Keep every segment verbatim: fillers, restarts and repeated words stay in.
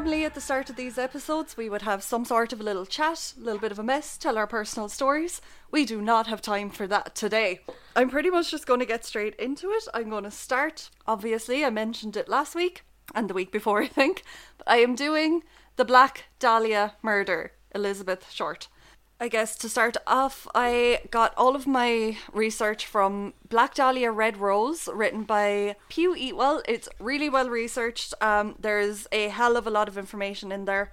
Normally at the start of these episodes we would have some sort of a little chat, a little bit of a mess, tell our personal stories. We do not have time for that today. I'm pretty much just going to get straight into it. I'm going to start, obviously I mentioned it last week and the week before I think, but I am doing the Black Dahlia murder, Elizabeth Short. I guess to start off, I got all of my research from Black Dahlia Red Rose, written by Pugh Eatwell. It's really well researched. Um, there's a hell of a lot of information in there.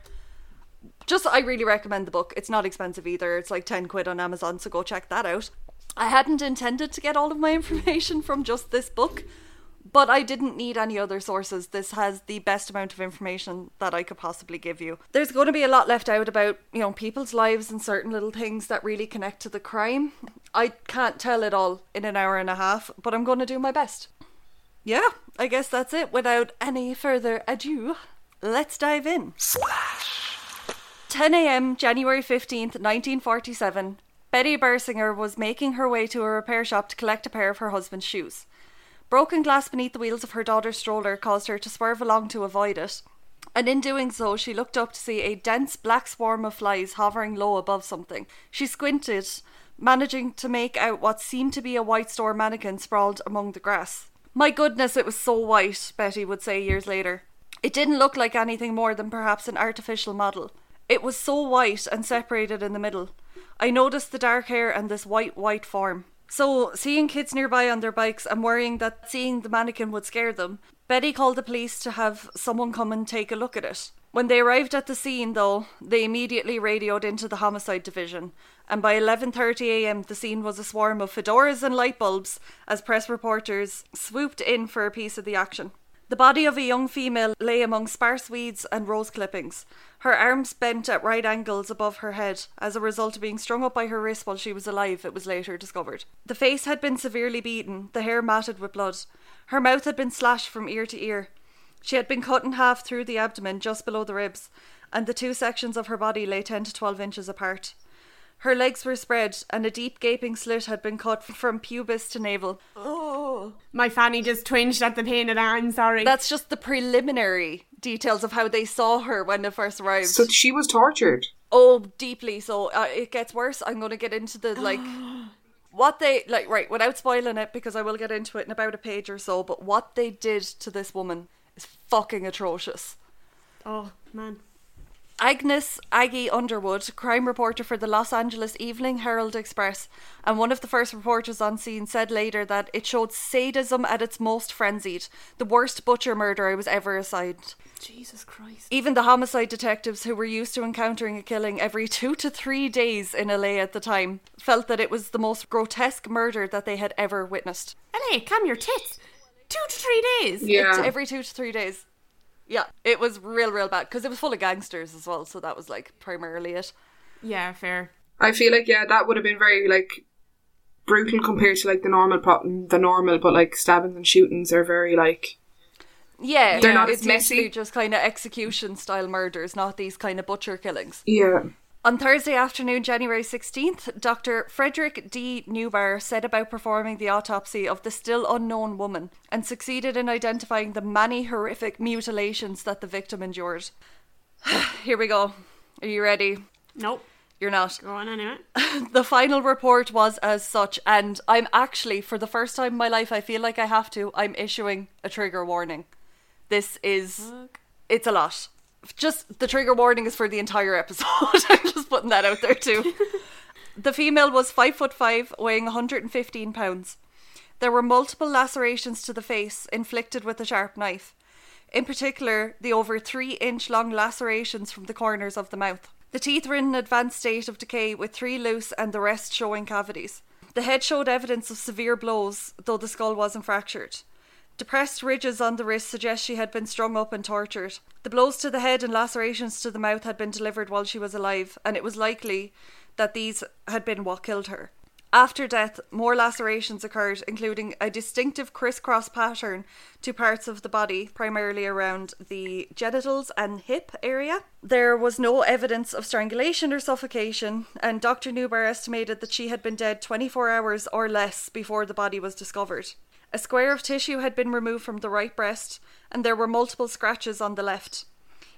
Just, I really recommend the book. It's not expensive either. It's like ten quid on Amazon, so go check that out. I hadn't intended to get all of my information from just this book, but I didn't need any other sources. This has the best amount of information that I could possibly give you. There's going to be a lot left out about, you know, people's lives and certain little things that really connect to the crime. I can't tell it all in an hour and a half, but I'm going to do my best. Yeah, I guess that's it. Without any further ado, let's dive in. Splash. ten a.m. January fifteenth, nineteen forty-seven. Betty Bersinger was making her way to a repair shop to collect a pair of her husband's shoes. Broken glass beneath the wheels of her daughter's stroller caused her to swerve along to avoid it, and in doing so she looked up to see a dense black swarm of flies hovering low above something. She squinted, managing to make out what seemed to be a white store mannequin sprawled among the grass. "My goodness, it was so white," Betty would say years later. "It didn't look like anything more than perhaps an artificial model. It was so white and separated in the middle. I noticed the dark hair and this white, white form." So, seeing kids nearby on their bikes and worrying that seeing the mannequin would scare them, Betty called the police to have someone come and take a look at it. When they arrived at the scene, though, they immediately radioed into the homicide division, and by eleven thirty a.m. the scene was a swarm of fedoras and light bulbs as press reporters swooped in for a piece of the action. The body of a young female lay among sparse weeds and rose clippings, her arms bent at right angles above her head as a result of being strung up by her wrist while she was alive, it was later discovered. The face had been severely beaten, the hair matted with blood. Her mouth had been slashed from ear to ear. She had been cut in half through the abdomen just below the ribs, and the two sections of her body lay ten to twelve inches apart. Her legs were spread, and a deep gaping slit had been cut from pubis to navel. Oh, my fanny just twinged at the pain in it. I'm sorry. That's just the preliminary details of how they saw her when they first arrived. So she was tortured? Oh, deeply so. Uh, it gets worse. I'm going to get into the, like, what they, like, right, without spoiling it, because I will get into it in about a page or so, but what they did to this woman is fucking atrocious. Oh, man. Agnes Aggie Underwood, crime reporter for the Los Angeles Evening Herald Express, and one of the first reporters on scene, said later that it showed sadism at its most frenzied, the worst butcher murder I was ever assigned. Jesus Christ. Even the homicide detectives, who were used to encountering a killing every two to three days in L A at the time, felt that it was the most grotesque murder that they had ever witnessed. L A, calm your tits. Two to three days? Yeah. It's every two to three days. Yeah, it was real, real bad, because it was full of gangsters as well, so that was, like, primarily it. Yeah, fair. I feel like, yeah, that would have been very, like, brutal compared to, like, the normal, pro- the normal, but, like, stabbings and shootings are very, like... Yeah, they're not it's as messy. usually just kind of execution-style murders, not these kind of butcher killings. Yeah. On Thursday afternoon, January sixteenth, Doctor Frederick D. Newbar set about performing the autopsy of the still unknown woman and succeeded in identifying the many horrific mutilations that the victim endured. Here we go. Are you ready? Nope. You're not. Go on anyway. The final report was as such, and I'm actually, for the first time in my life, I feel like I have to, I'm issuing a trigger warning. This is... Fuck. It's a lot. Just, the trigger warning is for the entire episode. I'm just putting that out there too. The female was five foot five, weighing one hundred fifteen pounds. There were multiple lacerations to the face, inflicted with a sharp knife. In particular, the over three inch long lacerations from the corners of the mouth. The teeth were in an advanced state of decay, with three loose and the rest showing cavities. The head showed evidence of severe blows, though the skull wasn't fractured. Depressed ridges on the wrist suggest she had been strung up and tortured. The blows to the head and lacerations to the mouth had been delivered while she was alive, and it was likely that these had been what killed her. After death, more lacerations occurred, including a distinctive crisscross pattern to parts of the body, primarily around the genitals and hip area. There was no evidence of strangulation or suffocation, and Doctor Newbar estimated that she had been dead twenty-four hours or less before the body was discovered. A square of tissue had been removed from the right breast, and there were multiple scratches on the left.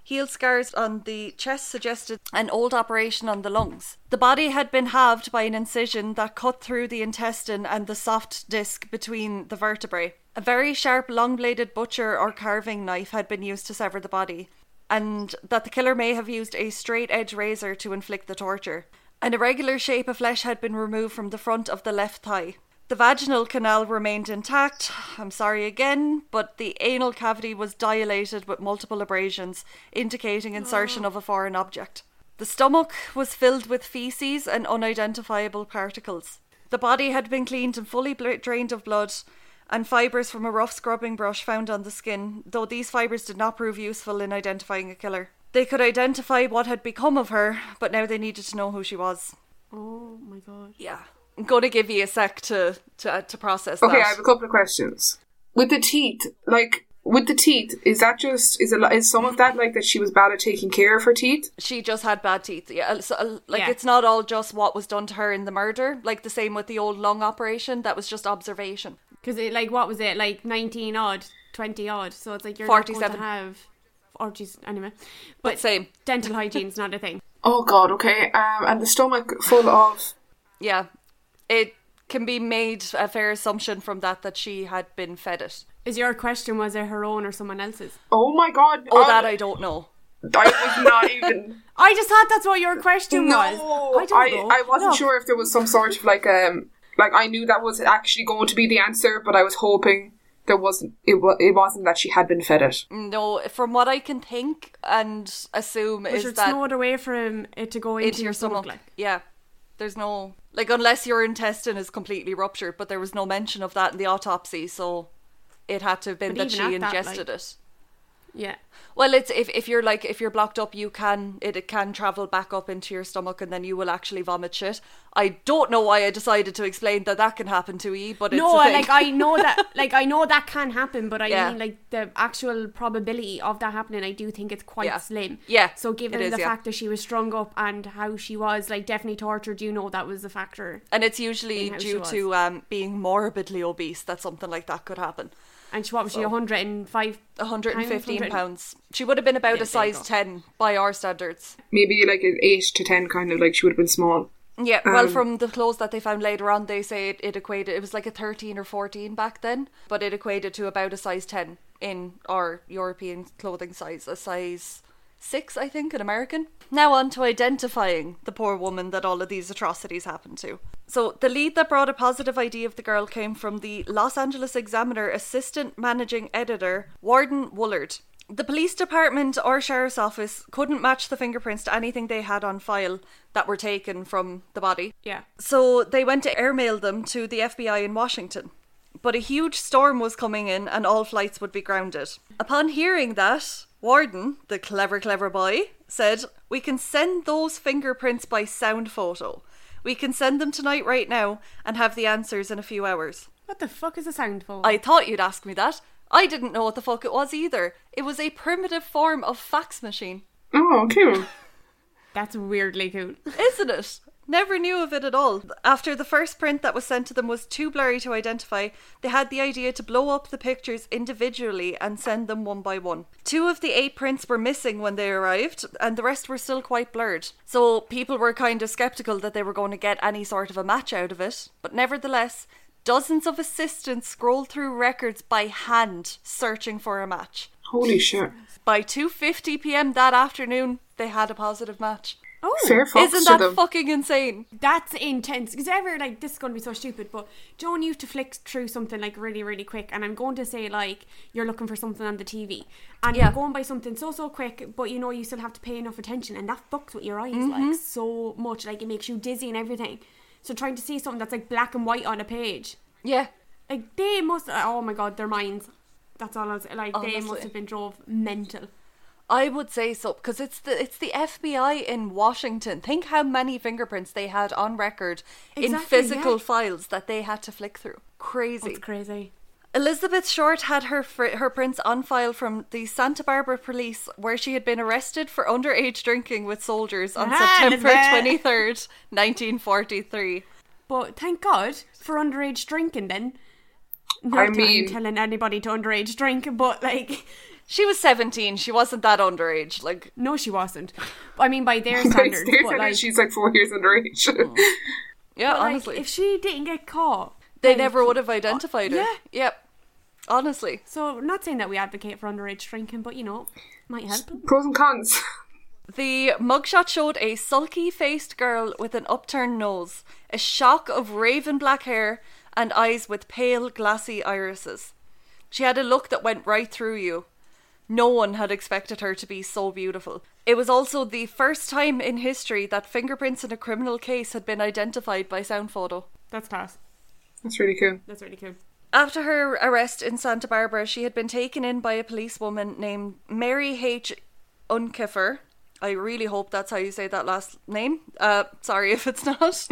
Heel scars on the chest suggested an old operation on the lungs. The body had been halved by an incision that cut through the intestine and the soft disc between the vertebrae. A very sharp, long-bladed butcher or carving knife had been used to sever the body, and that the killer may have used a straight-edge razor to inflict the torture. An irregular shape of flesh had been removed from the front of the left thigh. The vaginal canal remained intact, I'm sorry again, but the anal cavity was dilated with multiple abrasions, indicating insertion of a foreign object. The stomach was filled with feces and unidentifiable particles. The body had been cleaned and fully bl- drained of blood, and fibres from a rough scrubbing brush found on the skin, though these fibres did not prove useful in identifying a killer. They could identify what had become of her, but now they needed to know who she was. Oh my god. Yeah. I'm going to give you a sec to, to, uh, to process that. Okay, I have a couple of questions. With the teeth, like, with the teeth, is that just, is it, is some of that like that she was bad at taking care of her teeth? She just had bad teeth. Yeah, so, uh, like Yeah. it's not all just what was done to her in the murder. Like the same with the old lung operation. That was just observation. Because it, like, what was it? Like nineteen odd, twenty odd. So it's like you're forty-seven. not going to have. Or geez, anyway. But same. Dental hygiene's not a thing. Oh god, okay. Um, and the stomach full of... Yeah, it can be made a fair assumption from that that she had been fed it. Is your question, was it her own or someone else's? Oh my god. Oh, I, that I don't know. I was not even... I just thought that's what your question No, was. I don't I, know. I wasn't Look. sure if there was some sort of like um like I knew that was actually going to be the answer, but I was hoping there wasn't. It was it wasn't that she had been fed it. No, from what I can think and assume But is you're that snowed away from it to go into, into your stomach. like. Yeah, there's no like unless your intestine is completely ruptured, but there was no mention of that in the autopsy, so it had to have been But that even she at that, ingested like- it. Yeah. Well, it's if, if you're like if you're blocked up, you can it, it can travel back up into your stomach, and then you will actually vomit shit. I don't know why I decided to explain that that can happen to you, but it's No, a thing. like I know that, like I know that can happen, but I Yeah. mean, like the actual probability of that happening, I do think it's quite Yeah. slim. Yeah, So given it is, the yeah. fact that she was strung up and how she was, like definitely tortured, you know that was a factor. And it's usually in how she due was. to um, being morbidly obese that something like that could happen. And she, what was she, So- one hundred and five? one hundred fifteen Pounds? pounds. She would have been about Yeah, a there you size go. ten by our standards. Maybe like an eight to ten kind of like she would have been small. Yeah, well, Um, from the clothes that they found later on, they say it, it equated, it was like a thirteen or fourteen back then, but it equated to about a size ten in our European clothing size, a size six, I think, in American. Now on to identifying the poor woman that all of these atrocities happened to. So the lead that brought a positive I D of the girl came from the Los Angeles Examiner assistant managing editor, Warden Woolard. The police department or sheriff's office couldn't match the fingerprints to anything they had on file that were taken from the body. Yeah. So they went to airmail them to the F B I in Washington. But a huge storm was coming in and all flights would be grounded. Upon hearing that, Warden, the clever, clever boy, said, "We can send those fingerprints by sound photo. We can send them tonight right now and have the answers in a few hours." What the fuck is a sound phone? I thought you'd ask me that. I didn't know what the fuck it was either. It was a primitive form of fax machine. Oh, cool. That's weirdly cool. Isn't it? Never knew of it at all. After the first print that was sent to them was too blurry to identify, they had the idea to blow up the pictures individually and send them one by one. Two of the eight prints were missing when they arrived, and the rest were still quite blurred. So people were kind of skeptical that they were going to get any sort of a match out of it. But nevertheless, dozens of assistants scrolled through records by hand, searching for a match. Holy shit. By two fifty p.m. that afternoon, they had a positive match. Oh, Fair fucks Isn't to that them. fucking insane? that's intense. Because ever, like, this is going to be so stupid, but Joan used to flick through something, like, really, really quick, and I'm going to say, like, you're looking for something on the T V, and Yeah. you're going by something so, so quick, but, you know, you still have to pay enough attention, and that fucks with your eyes, Mm-hmm. like, so much. Like, it makes you dizzy and everything. So trying to see something that's, like, black and white on a page, Yeah. like, they must, oh my god, their minds. That's all I was, like, they Honestly. must have been drove mental. I would say so, because it's the it's the F B I in Washington. Think how many fingerprints they had on record in Exactly, physical yeah. files that they had to flick through. Crazy. That's crazy. Elizabeth Short had her fr- her prints on file from the Santa Barbara police, where she had been arrested for underage drinking with soldiers on Ah, September Elizabeth. twenty-third, nineteen forty-three. But thank God for underage drinking then. Not I that mean- I'm telling anybody to underage drink, but like, She was seventeen. She wasn't that underage. Like, No, she wasn't. I mean, by their By standards. their but standards, like, she's like four years underage. yeah, but, like, honestly. if she didn't get caught, they then- never would have identified her. yeah. Yep. Honestly. So, not saying that we advocate for underage drinking, but you know, might help. Pros and cons. The mugshot showed a sulky-faced girl with an upturned nose, a shock of raven black hair, and eyes with pale, glassy irises. She had a look that went right through you. No one had expected her to be so beautiful. It was also the first time in history that fingerprints in a criminal case had been identified by sound photo. That's class. That's really cool. That's really cool. After her arrest in Santa Barbara, she had been taken in by a policewoman named Mary H. Unkeffer. I really hope that's how you say that last name. Uh, sorry if it's not.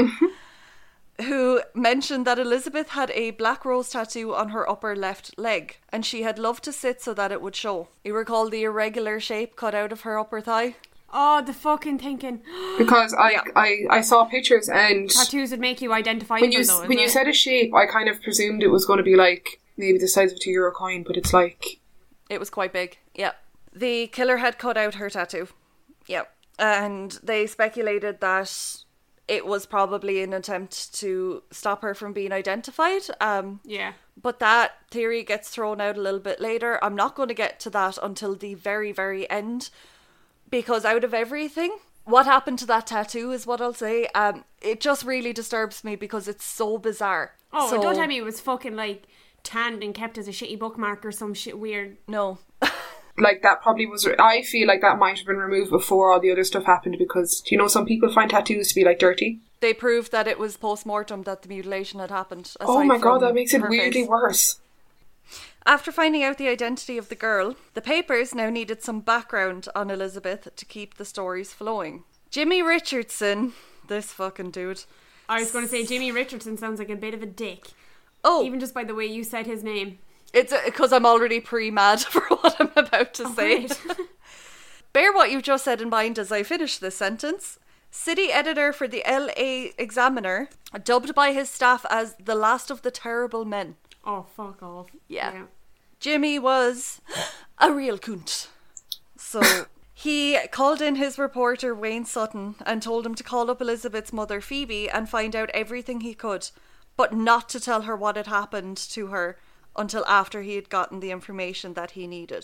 Who mentioned that Elizabeth had a black rose tattoo on her upper left leg, and she had loved to sit so that it would show. You recall the irregular shape cut out of her upper thigh? Oh, the fucking thinking. Because I, Yeah. I, I saw pictures and Tattoos would make you identify when you though, when is you it? said a shape, I kind of presumed it was going to be like maybe the size of a two euro coin, but it's like It was quite big, yeah. The killer had cut out her tattoo. Yep. And they speculated that it was probably an attempt to stop her from being identified. Um, Yeah. but that theory gets thrown out a little bit later. I'm not going to get to that until the very, very end. Because out of everything, what happened to that tattoo is what I'll say. Um, it just really disturbs me because it's so bizarre. Oh, so, don't tell me it was fucking like tanned and kept as a shitty bookmark or some shit weird. No. like that probably was. I feel like that might have been removed before all the other stuff happened because you know some people find tattoos to be like dirty. They proved that it was post-mortem that the mutilation had happened. Oh my aside god, from that makes it her weirdly face. worse. After finding out the identity of the girl, the papers now needed some background on Elizabeth to keep the stories flowing. Jimmy Richardson, this fucking dude. I was going to say Jimmy Richardson sounds like a bit of a dick. Oh, Even just by the way you said his name. it's because I'm already pre-mad for what I'm about to say. Great. Bear what you've just said in mind as I finish this sentence. City editor for the L A Examiner, dubbed by his staff as the last of the terrible men. Oh, fuck off. Yeah. Jimmy was a real cunt. So he called in his reporter Wayne Sutton and told him to call up Elizabeth's mother Phoebe and find out everything he could, but not to tell her what had happened to her until after he had gotten the information that he needed.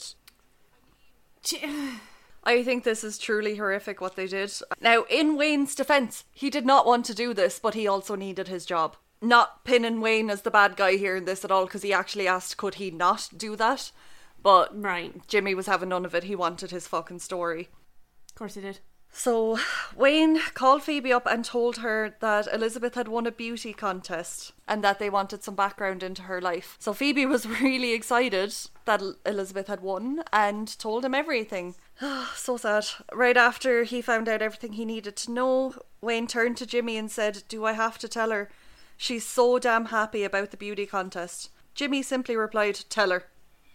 J- I think this is truly horrific what they did. Now, in Wayne's defence, he did not want to do this, but he also needed his job. Not pinning Wayne as the bad guy here in this at all, because he actually asked could he not do that. But Right. Jimmy was having none of it. He wanted his fucking story. Of course he did. So Wayne called Phoebe up and told her that Elizabeth had won a beauty contest and that they wanted some background into her life. So Phoebe was really excited that Elizabeth had won and told him everything. So sad. Right after he found out everything he needed to know, Wayne turned to Jimmy and said, "Do I have to tell her? She's so damn happy about the beauty contest." Jimmy simply replied, "Tell her."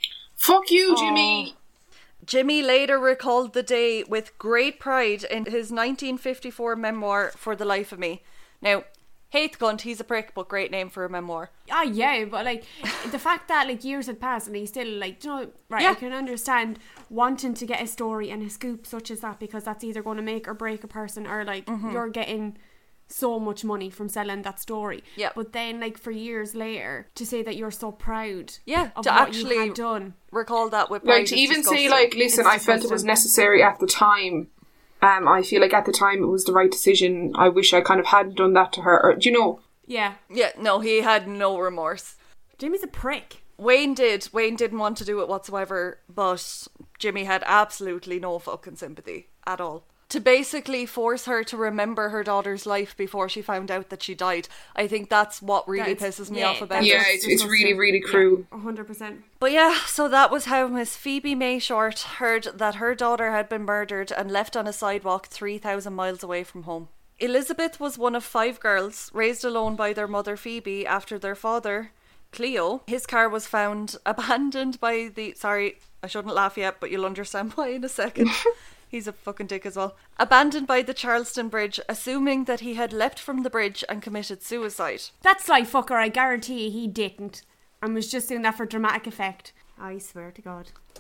Fuck you, Jimmy. Jimmy later recalled the day with great pride in his nineteen fifty-four memoir, For the Life of Me. Now, Haithcunt, he's a prick, but great name for a memoir. Ah, yeah, but like the fact that like years had passed and he's still like, you know, right? Yeah. I can understand wanting to get a story and a scoop such as that because that's either going to make or break a person, or like Mm-hmm. you're getting so much money from selling that story. Yeah. But then, like for years later, to say that you're so proud, Yeah, of to what actually you had done. recall that with pride. Like to is even say disgusting. like, listen, It's I felt it was disgusting. necessary at the time. Um, I feel like at the time it was the right decision. I wish I kind of hadn't done that to her. Or, do you know? Yeah, Yeah, no, he had no remorse. Jimmy's a prick. Wayne did. Wayne didn't want to do it whatsoever, but Jimmy had absolutely no fucking sympathy at all. To basically force her to remember her daughter's life before she found out that she died. I think that's what really That's- pisses me yeah, off about that's it. Yeah, just it's, it's really, disgusting. really cruel. A hundred percent. But yeah, so that was how Miss Phoebe Mayshort heard that her daughter had been murdered and left on a sidewalk three thousand miles away from home. Elizabeth was one of five girls raised alone by their mother Phoebe after their father, Cleo. His car was found abandoned by the... Sorry, I shouldn't laugh yet, but you'll understand why in a second. He's a fucking dick as well. Abandoned by the Charleston Bridge, assuming that he had leapt from the bridge and committed suicide. That sly fucker, I guarantee he didn't, and was just doing that for dramatic effect. I swear to God.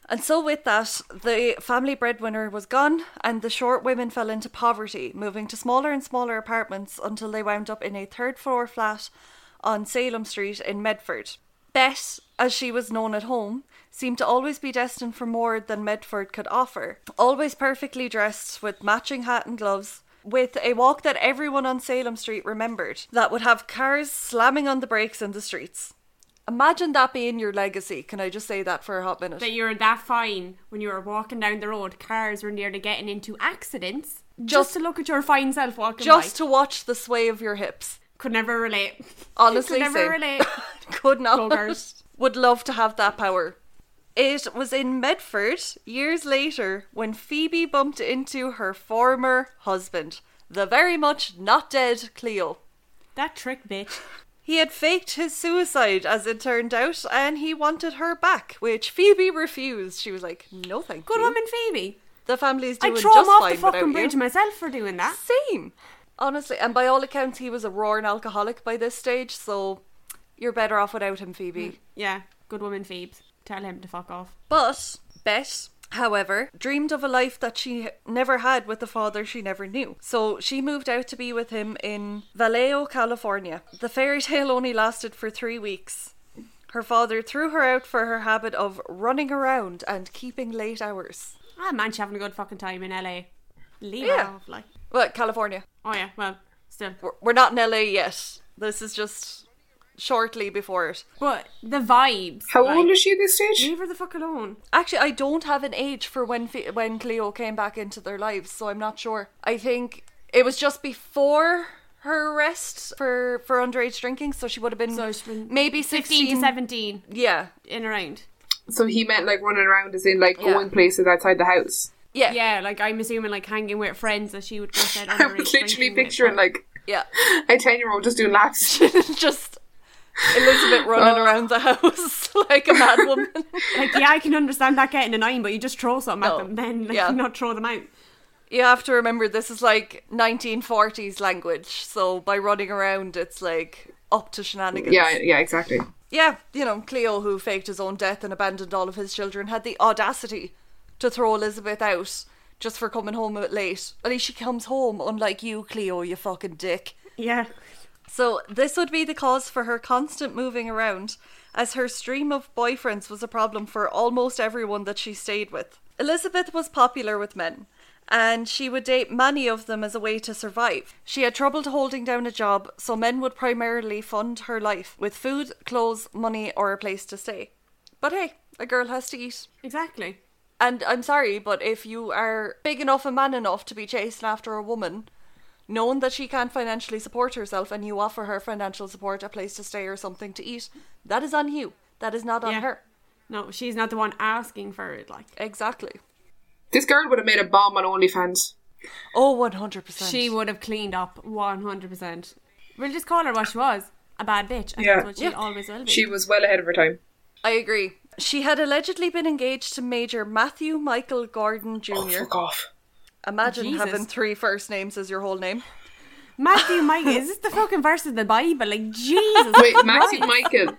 And so with that, the family breadwinner was gone and the short women fell into poverty, moving to smaller and smaller apartments until they wound up in a third floor flat on Salem Street in Medford. Beth, as she was known at home, seemed to always be destined for more than Medford could offer. Always perfectly dressed with matching hat and gloves, with a walk that everyone on Salem Street remembered, that would have cars slamming on the brakes in the streets. Imagine that being your legacy. Can I just say that for a hot minute? That you were that fine when you were walking down the road, cars were nearly getting into accidents. Just, Just- to look at your fine self walking Just by. to watch the sway of your hips. Could never relate. Honestly, Could never same. relate. Could not. Go-girls. Would love to have that power. It was in Medford, years later, when Phoebe bumped into her former husband, the very much not dead Cleo. That trick bitch. He had faked his suicide, as it turned out, and he wanted her back, which Phoebe refused. She was like, no thank Good you. woman Phoebe. The family's doing I'd throw just him off fine the fucking without bridge you. myself for doing that. Same. Honestly, and by all accounts, he was a roaring alcoholic by this stage, so you're better off without him, Phoebe. Yeah, good woman Phoebe. Tell him to fuck off. But Beth, however, dreamed of a life that she never had with the father she never knew. So she moved out to be with him in Vallejo, California. The fairy tale only lasted for three weeks. Her father threw her out for her habit of running around and keeping late hours. Ah, man, she's having a good fucking time in L A. Leave Yeah. her off, like. Well, California. Oh yeah, well, still. We're, we're not in L A yet. This is just shortly before it. But the vibes. How like, old is she at this stage? Leave her the fuck alone. Actually, I don't have an age for when Fe- when Cleo came back into their lives, so I'm not sure. I think it was just before her arrest for, for underage drinking, so she would have been, So she's been maybe fifteen sixteen to seventeen Yeah, in around. So he meant like running around as in like Yeah. going places outside the house. yeah, Yeah, like I'm assuming like hanging with friends that she would go said I underage was literally drinking with, picturing but- like yeah. a ten year old just doing laps. Just Elizabeth running Oh. around the house like a mad woman. Like, yeah, I can understand that getting a nine, but you just throw something No. at them, then like, Yeah. not throw them out. You have to remember this is like nineteen forties language, so by running around it's like up to shenanigans. Yeah, yeah, exactly. Yeah, you know, Cleo, who faked his own death and abandoned all of his children, had the audacity to throw Elizabeth out just for coming home a bit late. At least she comes home, unlike you, Cleo, you fucking dick. Yeah. So this would be the cause for her constant moving around, as her stream of boyfriends was a problem for almost everyone that she stayed with. Elizabeth was popular with men, and she would date many of them as a way to survive. She had trouble holding down a job, so men would primarily fund her life with food, clothes, money, or a place to stay. But hey, a girl has to eat. Exactly. And I'm sorry, but if you are big enough and man enough to be chasing after a woman, knowing that she can't financially support herself, and you offer her financial support, a place to stay or something to eat, that is on you. That is not on Yeah. her. No, she's not the one asking for it, like. Exactly. This girl would have made a bomb on OnlyFans. Oh, one hundred percent. She would have cleaned up one hundred percent. We'll just call her what she was. A bad bitch. And Yeah. that's what she Yeah. always will be. She was well ahead of her time. I agree. She had allegedly been engaged to Major Matthew Michael Gordon Oh, Junior fuck off. Imagine Jesus. having three first names as your whole name. Matthew Michael. Is this the fucking verse of the Bible? Like, Jesus. Wait, Matthew Christ. Michael.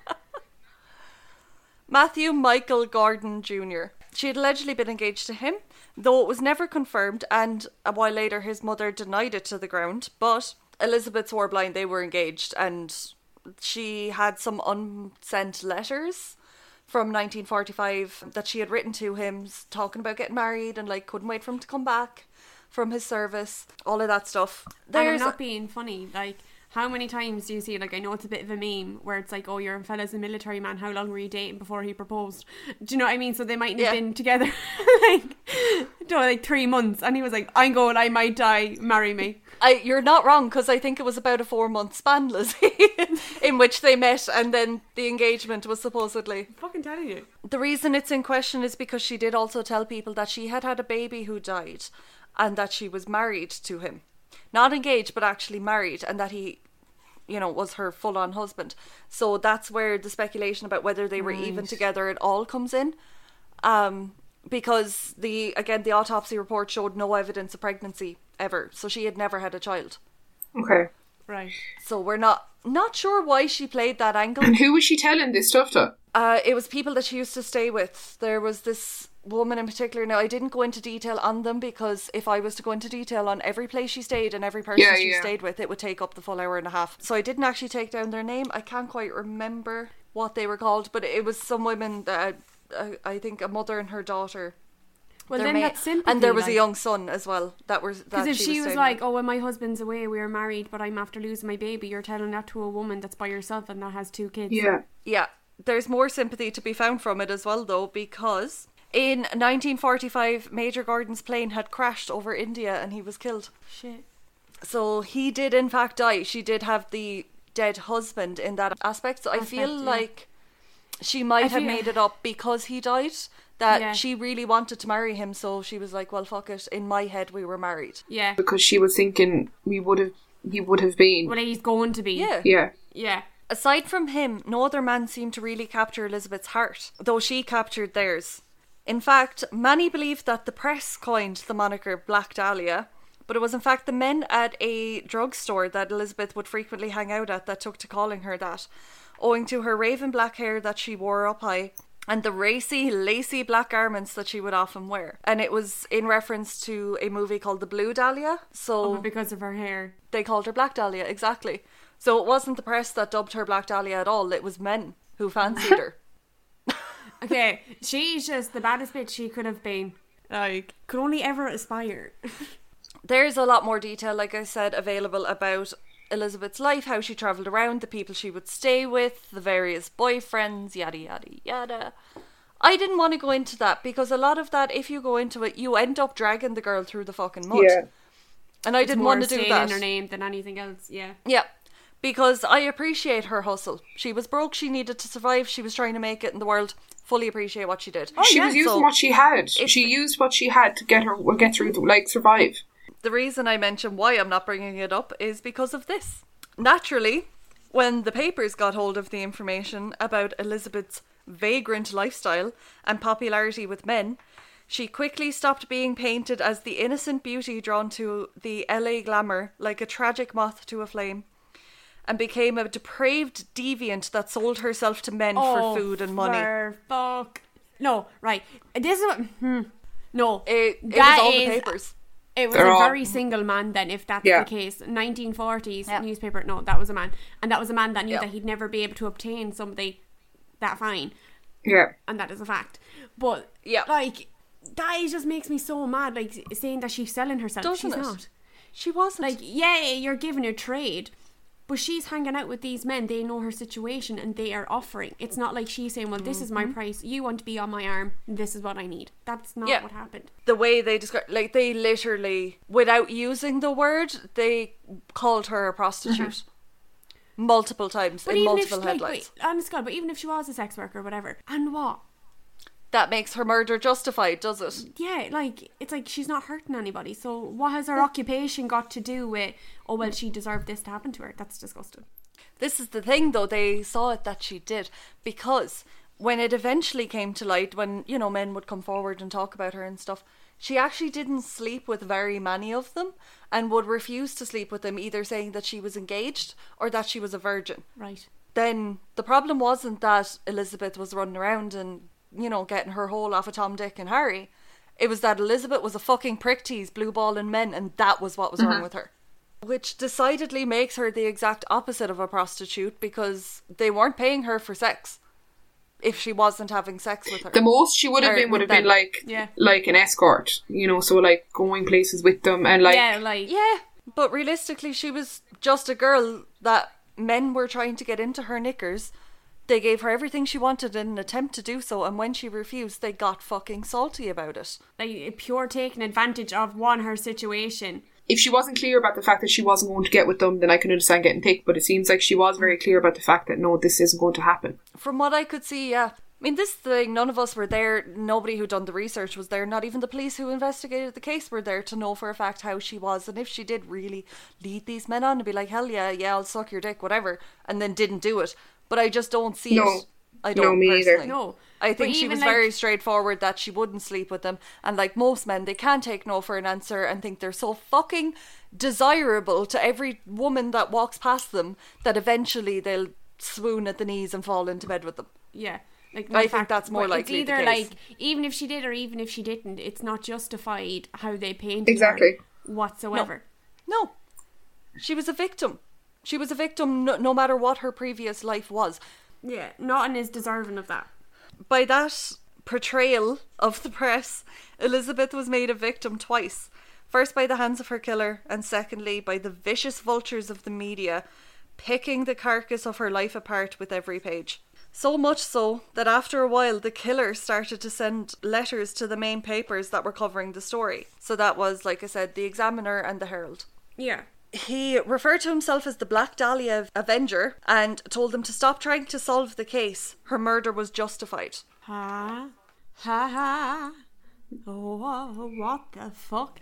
Matthew Michael Gordon Junior She had allegedly been engaged to him, though it was never confirmed, and a while later his mother denied it to the ground. But Elizabeth swore blind they were engaged, and she had some unsent letters from nineteen forty-five that she had written to him talking about getting married and like couldn't wait for him to come back from his service, all of that stuff. And I'm There's not being funny. Like, how many times do you see, like, I know it's a bit of a meme where it's like, oh, your fella's a military man, how long were you dating before he proposed? Do you know what I mean? So they mightn't Yeah. have been together like, you know, like three months, and he was like, I'm going, I might die, marry me. I, you're not wrong, because I think it was about a four month span, Lizzie, in which they met, and then the engagement was supposedly. I'm fucking telling you. The reason it's in question is because she did also tell people that she had had a baby who died, and that she was married to him. Not engaged, but actually married, and that he, you know, was her full on husband. So that's where the speculation about whether they were even Right. together at all comes in. Um, because the, again, the autopsy report showed no evidence of pregnancy ever. So she had never had a child. Okay. Right. So we're not, not sure why she played that angle. And who was she telling this stuff to? Uh, it was people that she used to stay with. There was this woman in particular, now I didn't go into detail on them because if I was to go into detail on every place she stayed and every person Yeah, she yeah. stayed with, it would take up the full hour and a half. So I didn't actually take down their name. I can't quite remember what they were called, but it was some women that uh, I think a mother and her daughter. Well, their then ma- that's sympathy. and there was like, a young son as well. That was that because if she, was staying like, with. "Oh, when my husband's away, we're married, but I'm after losing my baby," you're telling that to a woman that's by herself and that has two kids. Yeah. Yeah, there's more sympathy to be found from it as well, though, because in nineteen forty-five, Major Gordon's plane had crashed over India and he was killed. Shit. So he did, in fact, die. She did have the dead husband in that aspect. So I Aspect, feel yeah. like she might I have feel- made it up because he died. That Yeah. she really wanted to marry him, so she was like, "Well, fuck it." In my head, we were married. Yeah. Because she was thinking we would have, he would have been. Well, he's going to be. Yeah. Yeah. Yeah. Aside from him, no other man seemed to really capture Elizabeth's heart, though she captured theirs. In fact, many believe that the press coined the moniker Black Dahlia, but it was in fact the men at a drugstore that Elizabeth would frequently hang out at that took to calling her that, owing to her raven black hair that she wore up high and the racy, lacy black garments that she would often wear. And it was in reference to a movie called The Blue Dahlia, so Oh, but because of her hair. they called her Black Dahlia, exactly. So it wasn't the press that dubbed her Black Dahlia at all, it was men who fancied her. Okay, she's just the baddest bitch she could have been. Like, could only ever aspire. There's a lot more detail, like I said, available about Elizabeth's life, how she travelled around, the people she would stay with, the various boyfriends, yada yada yada. I didn't want to go into that because a lot of that, if you go into it, you end up dragging the girl through the fucking mud. Yeah. And I It's didn't more want to do staying that. in her name than anything else. Yeah. Yeah. Because I appreciate her hustle. She was broke, she needed to survive, she was trying to make it in the world. Fully appreciate what she did. she yeah, was using so what she had. if- She used what she had to get her, get through, the, like, survive. The reason I mention why I'm not bringing it up is because of this. Naturally, when the papers got hold of the information about Elizabeth's vagrant lifestyle and popularity with men, she quickly stopped being painted as the innocent beauty drawn to the L A glamour like a tragic moth to a flame, and became a depraved deviant that sold herself to men Oh, for food and money. for fuck. No, right. This is what. Hmm. No. It, it That was all the is- papers. It was They're a all- very single man then, if that's Yeah. the case. nineteen forties Yeah. newspaper, no, that was a man. And that was a man that knew Yeah. that he'd never be able to obtain somebody that fine. Yeah. And that is a fact. But, Yeah. like, that just makes me so mad, like, saying that she's selling herself. Doesn't she's it? not. She wasn't. Like, yeah, you're giving her trade, but she's hanging out with these men. They know her situation and they are offering. It's not like she's saying, well, this is my price. You want to be on my arm. This is what I need. That's not Yeah. what happened. The way they describe, like, they literally, without using the word, they called her a prostitute multiple times But in even if, multiple like, headlines. wait, honest God, but even if she was a sex worker or whatever, and what? That makes her murder justified, does it? Yeah, like, it's like she's not hurting anybody. So what has her occupation got to do with, oh, well, she deserved this to happen to her? That's disgusting. This is the thing, though, they saw it that she did, because when it eventually came to light, when, you know, men would come forward and talk about her and stuff, she actually didn't sleep with very many of them and would refuse to sleep with them, either saying that she was engaged or that she was a virgin. Right. Then the problem wasn't that Elizabeth was running around and, you know, getting her hole off of Tom, Dick and Harry. It was that Elizabeth was a fucking prick tease, blue balling men, and that was what was wrong with her. Which decidedly makes her the exact opposite of a prostitute, because they weren't paying her for sex if she wasn't having sex with her. The most she would have Or been would with have been them. like Yeah. like an escort, you know, so like going places with them and like yeah, like, Yeah, but realistically she was just a girl that men were trying to get into her knickers. They gave her everything she wanted in an attempt to do so, and when she refused, they got fucking salty about it. like pure taking advantage of, one, her situation. if she wasn't clear about the fact that she wasn't going to get with them, then I can understand getting picked, but it seems like she was very clear about the fact that no, this isn't going to happen. From what I could see, yeah. I mean, this thing, none of us were there. Nobody who done the research was there. Not even the police who investigated the case were there to know for a fact how she was. And if she did really lead these men on and be like, hell yeah, yeah, I'll suck your dick, whatever, and then didn't do it. But I just don't see No. it. I No, don't me either. personally. No. I But think she even, was like- very straightforward that she wouldn't sleep with them. And like most men, they can't take no for an answer and think they're so fucking desirable to every woman that walks past them that eventually they'll swoon at the knees and fall into bed with them. Yeah. Like, I the think that's more well, likely It's the either case. like, even if she did or even if she didn't, it's not justified how they painted Exactly. her whatsoever. No. She was a victim. She was a victim no, no matter what her previous life was. Yeah, Naughton is deserving of that. By that portrayal of the press, Elizabeth was made a victim twice. First by the hands of her killer, and secondly by the vicious vultures of the media, picking the carcass of her life apart with every page. So much so that after a while the killer started to send letters to the main papers that were covering the story. So that was, like I said, the Examiner and the Herald. Yeah. He referred to himself as the Black Dahlia Avenger and told them to stop trying to solve the case. Her murder was justified. Ha. Ha ha. Oh, what the fuck?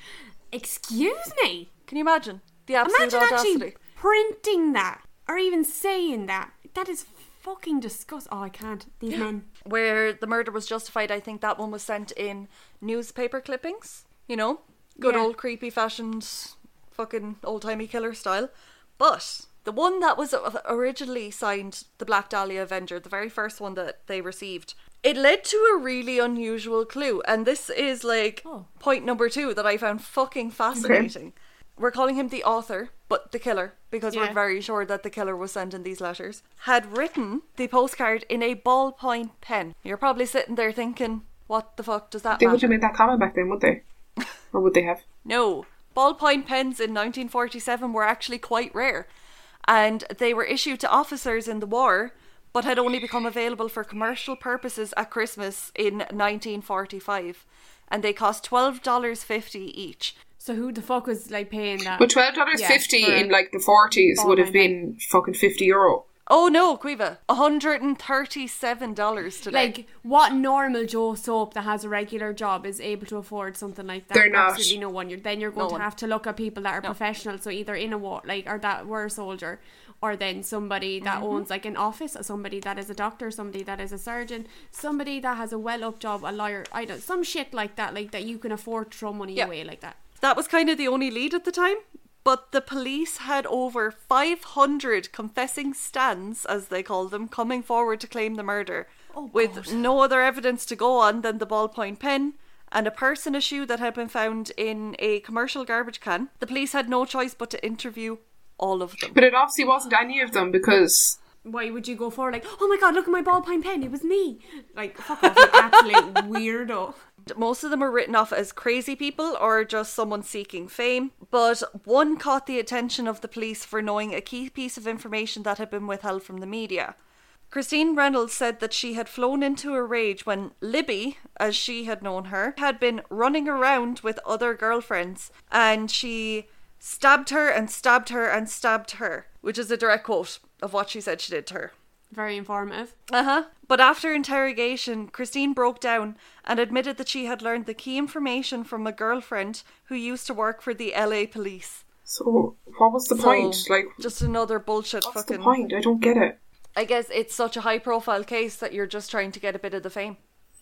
Excuse me? Can you imagine the absolute Imagine audacity? actually printing that. Or even saying that. That is fucking disgusting. Oh, I can't. These men. Where the murder was justified, I think that one was sent in newspaper clippings. You know? Good Yeah. old creepy fashioned fucking old-timey killer style. But the one that was originally signed the Black Dahlia Avenger, the very first one that they received, it led to a really unusual clue. And this is like Oh. point number two that I found fucking fascinating. We're calling him the author, but the killer, because Yeah. we're very sure that the killer was sending these letters, had written the postcard in a ballpoint pen. You're probably sitting there thinking, what the fuck does that They matter? wouldn't have made that comment back then, would they? Or would they have? No. Ballpoint pens in nineteen forty-seven were actually quite rare, and they were issued to officers in the war, but had only become available for commercial purposes at Christmas in nineteen forty-five, and they cost twelve dollars fifty each. So who the fuck was like paying that? But twelve dollars fifty Yeah, for in like the forties would have ballpoint been fucking fifty euro. Oh no, Quiva, one hundred thirty-seven dollars today. Like, what normal Joe Soap that has a regular job is able to afford something like that? They're not. Absolutely no one. You're, then you're going No to one. have to look at people that are professional, so either in a war, like, or that were a soldier, or then somebody that Mm-hmm. owns like an office, somebody that is a doctor, somebody that is a surgeon, somebody that has a well-up job, a lawyer, I don't, some shit like that, like that you can afford to throw money Yeah. away like that. That was kind of the only lead at the time, but the police had over five hundred confessing stands, as they call them, coming forward to claim the murder, Oh, with God. no other evidence to go on than the ballpoint pen and a purse and a shoe that had been found in a commercial garbage can. The police had no choice but to interview all of them. But it obviously wasn't any of them because Why would you go for like, oh my god, look at my ballpoint pen, it was me? Like, fuck off, you absolute weirdo. Most of them were written off as crazy people or just someone seeking fame, but one caught the attention of the police for knowing a key piece of information that had been withheld from the media. Christine Reynolds said that she had flown into a rage when Libby, as she had known her, had been running around with other girlfriends, and she stabbed her and stabbed her and stabbed her, which is a direct quote of what she said she did to her. Very informative. Uh-huh. But after interrogation, Christine broke down and admitted that she had learned the key information from a girlfriend who used to work for the L A police. so what was the So, point? Like just another bullshit what's fucking... the point? I don't get it. I guess it's such a high profile case that you're just trying to get a bit of the fame.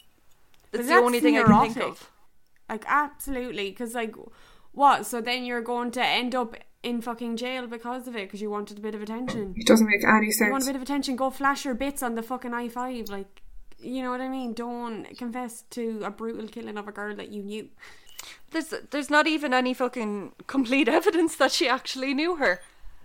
It's But the that's only thing I can think neurotic. of. Like, absolutely. Because, like, what? So then you're going to end up in fucking jail because of it, because you wanted a bit of attention. It doesn't make any You want a sense. bit of attention, go flash your bits on the fucking I five. Like, you know what I mean? Don't confess to a brutal killing of a girl that you knew. There's, there's not even any fucking complete evidence that she actually knew her.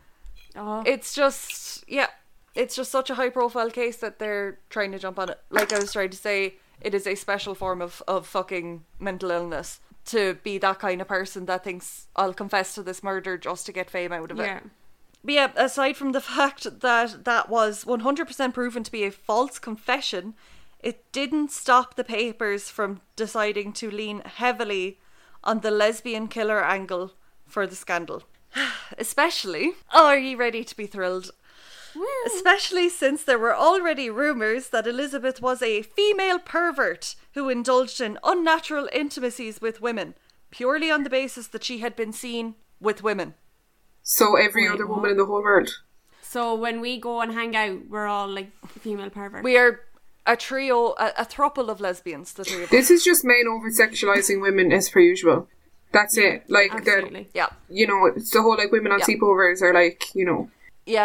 Oh, It's just, yeah, it's just such a high profile case that they're trying to jump on it. Like I was trying to say, it is a special form of, of fucking mental illness to be that kind of person that thinks, I'll confess to this murder just to get fame out of it. yeah. But yeah, aside from the fact that that was one hundred percent proven to be a false confession, it didn't stop the papers from deciding to lean heavily on the lesbian killer angle for the scandal. Especially, oh, are you ready to be thrilled? Woo. Especially since there were already rumours that Elizabeth was a female pervert who indulged in unnatural intimacies with women, purely on the basis that she had been seen with women. So every Wait, other what? woman in the whole world. So when we go and hang out, we're all like female perverts. We are a trio, a, a throuple of lesbians, the three of us. This is just men over sexualizing women as per usual. That's it. Like the Absolutely. Yeah, you know, it's the whole like women on Yeah. sleepovers are like, you know, yeah.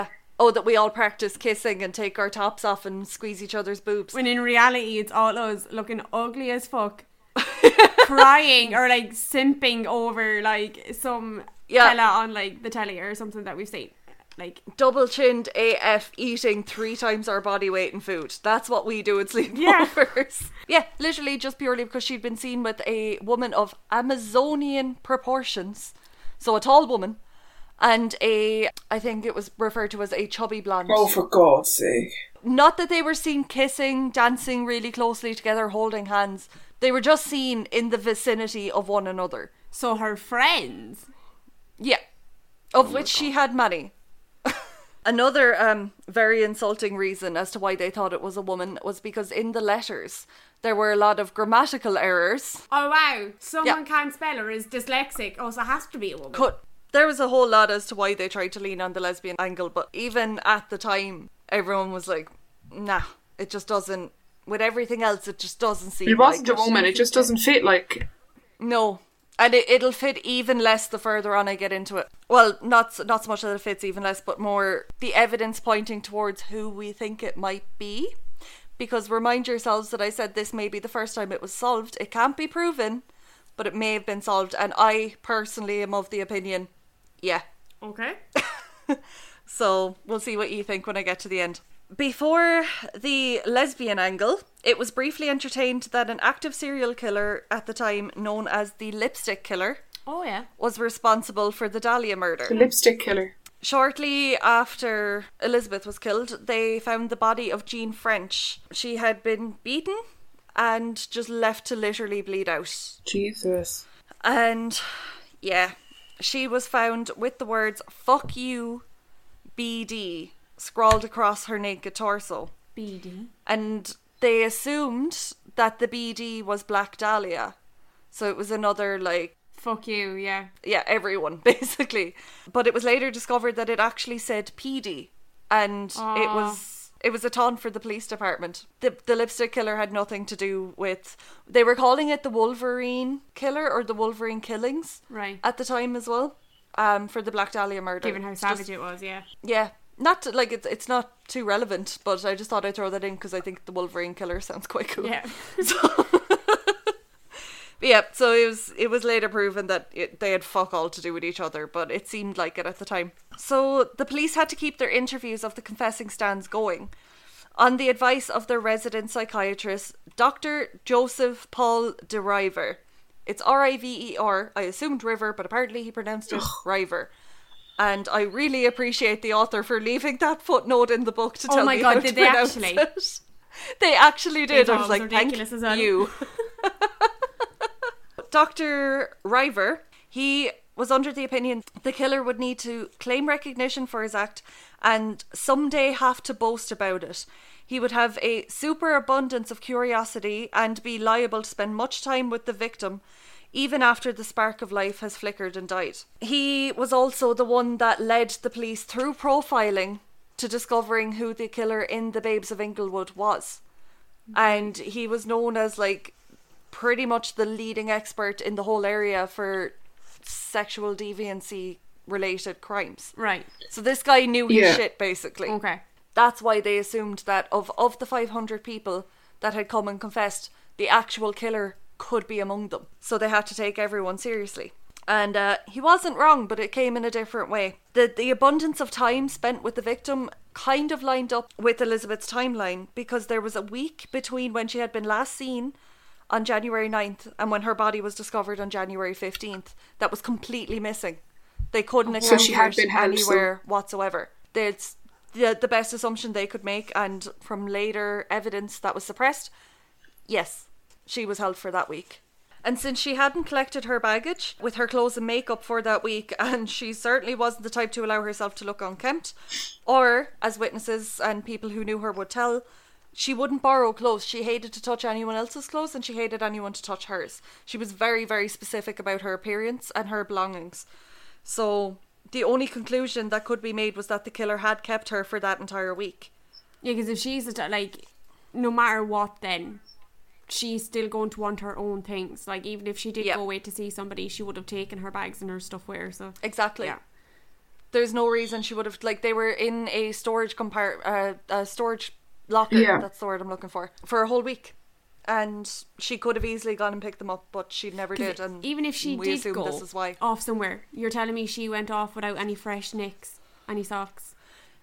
oh, that we all practice kissing and take our tops off and squeeze each other's boobs. When in reality, it's all us looking ugly as fuck, crying or like simping over like some Yeah. fella on like the telly or something that we've seen. Like, Double chinned A F, eating three times our body weight in food. That's what we do at sleepovers. Yeah. Yeah, literally just purely because she'd been seen with a woman of Amazonian proportions. So a tall woman. And a, I think it was referred to as a chubby blonde. Oh, for God's sake. Not that they were seen kissing, dancing really closely together, holding hands. They were just seen in the vicinity of one another. so her friends. Yeah. Of which she had many. Another um, very insulting reason as to why they thought it was a woman was because in the letters there were a lot of grammatical errors. Oh wow, someone Yeah. can't spell or is dyslexic. Oh, so it has to be a woman. Cut. There was a whole lot as to why they tried to lean on the lesbian angle, but even at the time, everyone was like, nah, it just doesn't, with everything else, it just doesn't seem It wasn't like a woman, it just doesn't fit, like... No. And it, it'll fit even less the further on I get into it. Well, not not so much that it fits even less, but more the evidence pointing towards who we think it might be. Because remind yourselves that I said this may be the first time it was solved. It can't be proven, but it may have been solved. And I personally am of the opinion, yeah. Okay. So we'll see what you think when I get to the end. Before the lesbian angle, it was briefly entertained that an active serial killer at the time, known as the Lipstick Killer, Oh yeah. was responsible for the Dahlia murder. The lipstick killer. Shortly after Elizabeth was killed, they found the body of Jean French. She had been beaten and just left to literally bleed out. Jesus. And yeah, she was found with the words "fuck you, B D" scrawled across her naked torso. B D. And they assumed that the B D was Black Dahlia. So it was another, like, Fuck you, yeah. yeah, everyone, basically. But it was later discovered that it actually said P D. And it Aw. was it was a taunt for the police department. The the lipstick killer had nothing to do with... They were calling it the Wolverine Killer or the Wolverine Killings Right. at the time as well, um, for the Black Dahlia murder. Given how It's savage just- it was, yeah. Yeah. Not to, like, it's it's not too relevant, but I just thought I'd throw that in because I think the Wolverine Killer sounds quite cool. Yeah. So, but yeah, so it was it was later proven that it, they had fuck all to do with each other, but it seemed like it at the time. So the police had to keep their interviews of the confessing stands going. On the advice of their resident psychiatrist, Doctor Joseph Paul de River. It's R I V E R. I assumed River, but apparently he pronounced it River. And I really appreciate the author for leaving that footnote in the book to Oh tell my me God, how did to they pronounce actually? it. They actually did. They I was thought it like, was thank ridiculous as well. you. Doctor River, he was under the opinion the killer would need to claim recognition for his act and someday have to boast about it. He would have a superabundance of curiosity and be liable to spend much time with the victim even after the spark of life has flickered and died. He was also the one that led the police through profiling to discovering who the killer in The Babes of Inglewood was. And he was known as, like, pretty much the leading expert in the whole area for sexual deviancy related crimes. Right. So this guy knew his Yeah. shit, basically. Okay. That's why they assumed that of, of the five hundred people that had come and confessed, the actual killer could be among them. So they had to take everyone seriously. And uh, he wasn't wrong, but it came in a different way. The, the abundance of time spent with the victim kind of lined up with Elizabeth's timeline, because there was a week between when she had been last seen on January ninth and when her body was discovered on January fifteenth that was completely missing. They couldn't So account she for had it been held, so- anywhere whatsoever. It's the, the best assumption they could make, and from later evidence that was suppressed, yes, she was held for that week. And since she hadn't collected her baggage with her clothes and makeup for that week, and she certainly wasn't the type to allow herself to look unkempt, or, as witnesses and people who knew her would tell, she wouldn't borrow clothes. She hated to touch anyone else's clothes, and she hated anyone to touch hers. She was very, very specific about her appearance and her belongings. So the only conclusion that could be made was that the killer had kept her for that entire week. Yeah, because if she's a t- like, no matter what, then she's still going to want her own things. Like, even if she did Yep. go away to see somebody, she would have taken her bags and her stuff with her. So Exactly. yeah. There's no reason she would have, like, they were in a storage compart, uh, a storage locker, Yeah. that's the word I'm looking for, for a whole week. And she could have easily gone and picked them up, but she never did. And Even if she we did assume go this is why. off somewhere, you're telling me she went off without any fresh nicks, any socks.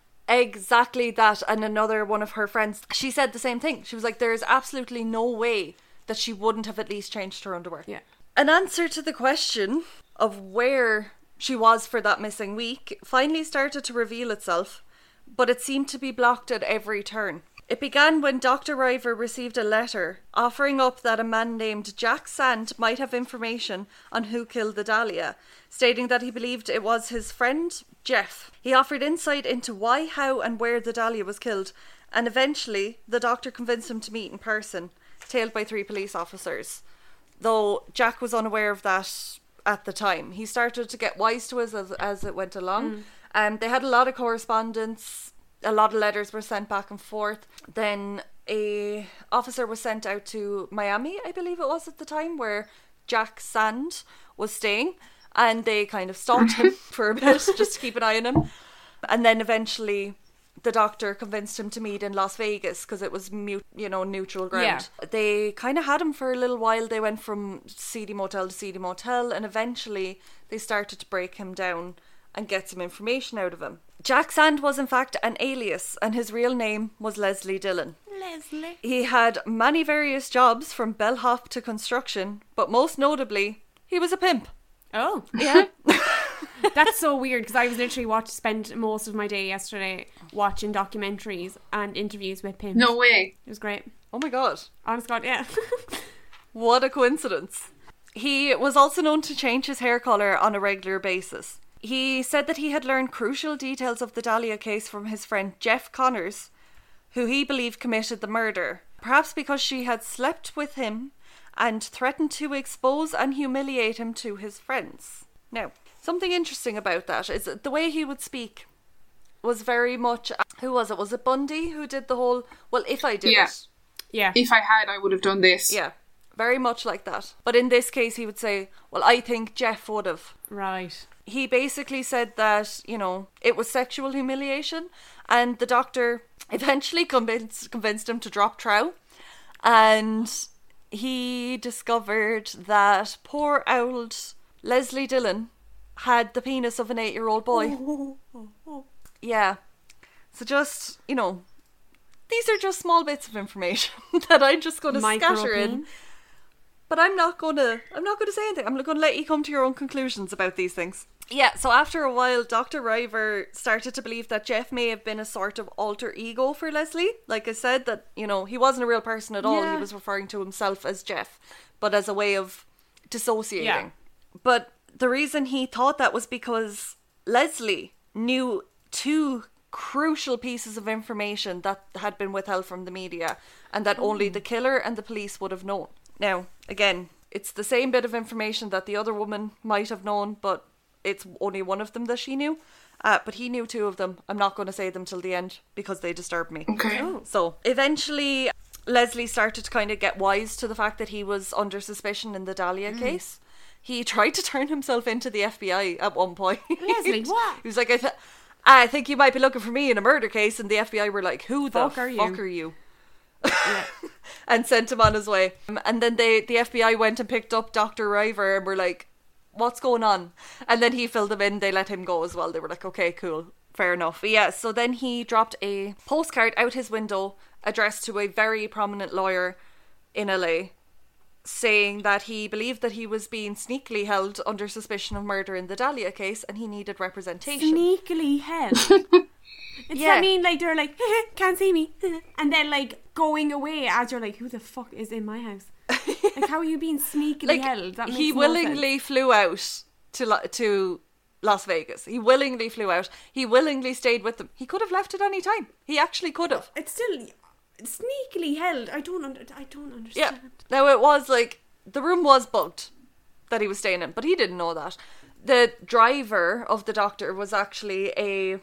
Exactly that. And another one of her friends, she said the same thing. She was like, there's absolutely no way that she wouldn't have at least changed her underwear. Yeah. An answer to the question of where she was for that missing week finally started to reveal itself, but it seemed to be blocked at every turn. It began when Doctor River received a letter offering up that a man named Jack Sand might have information on who killed the Dahlia, stating that he believed it was his friend Jeff. He offered insight into why, how and where the Dahlia was killed, and eventually the doctor convinced him to meet in person, tailed by three police officers. Though Jack was unaware of that at the time. He started to get wise to us as, as it went along. Mm. Um, they had a lot of correspondence. A lot of letters were sent back and forth. Then a officer was sent out to Miami, I believe it was at the time, where Jack Sand was staying, and they kind of stalked him for a bit just to keep an eye on him. And then eventually the doctor convinced him to meet in Las Vegas because it was mute, you know, neutral ground. Yeah. They kind of had him for a little while. They went from seedy motel to seedy motel, and eventually they started to break him down and get some information out of him. Jack Sand was in fact an alias, and his real name was Leslie Dillon. Leslie. He had many various jobs from bellhop to construction, but most notably, he was a pimp. Oh. Yeah. That's so weird, because I was literally watched spent most of my day yesterday watching documentaries and interviews with pimps. No way. It was great. Oh my god. Honest God, yeah. What a coincidence. He was also known to change his hair colour on a regular basis. He said that he had learned crucial details of the Dahlia case from his friend Jeff Connors, who he believed committed the murder, perhaps because she had slept with him and threatened to expose and humiliate him to his friends. Now, something interesting about that is that the way he would speak was very much... Who was it? Was it Bundy who did the whole, well, if I did yeah. it? Yeah. If I had, I would have done this. Yeah, very much like that. But in this case, he would say, well, I think Jeff would have. Right. He basically said that, you know, it was sexual humiliation, and the doctor eventually convinced, convinced him to drop trow, and he discovered that poor old Leslie Dillon had the penis of an eight-year-old boy. Oh, oh, oh. Yeah. So just, you know, these are just small bits of information that I'm just going to scatter in. But I'm not going to, I'm not going to say anything. I'm going to let you come to your own conclusions about these things. Yeah, so after a while, Doctor River started to believe that Jeff may have been a sort of alter ego for Leslie. Like I said, that, you know, he wasn't a real person at all. Yeah. He was referring to himself as Jeff, but as a way of dissociating. Yeah. But the reason he thought that was because Leslie knew two crucial pieces of information that had been withheld from the media, and that only the killer and the police would have known. Now, again, it's the same bit of information that the other woman might have known, but it's only one of them that she knew. Uh, but he knew two of them. I'm not going to say them till the end because they disturbed me. Okay. Oh. So, eventually, Leslie started to kind of get wise to the fact that he was under suspicion in the Dahlia mm. case. He tried to turn himself into the F B I at one point. Leslie, what? He was like, I, th- I think you might be looking for me in a murder case. And the F B I were like, who the fuck are you? Fuck are you? Yeah. And sent him on his way. And then they, the F B I went and picked up Doctor River and were like, what's going on? And then he filled them in. They let him go as well. They were like, okay, cool, fair enough. But yeah, so then he dropped a postcard out his window addressed to a very prominent lawyer in L A, saying that he believed that he was being sneakily held under suspicion of murder in the Dahlia case and he needed representation. Sneakily held. It's Yeah. that mean like they're like can't see me, and then like going away as you're like, who the fuck is in my house? Like, how are you being sneakily Like, held? That makes he no willingly sense. flew out to Lo- to Las Vegas. He willingly flew out. He willingly stayed with them. He could have left at any time. He actually could have. It's still sneakily held. I don't under, I don't Yeah. understand. Now it was like the room was bugged that he was staying in, but he didn't know that. The driver of the doctor was actually a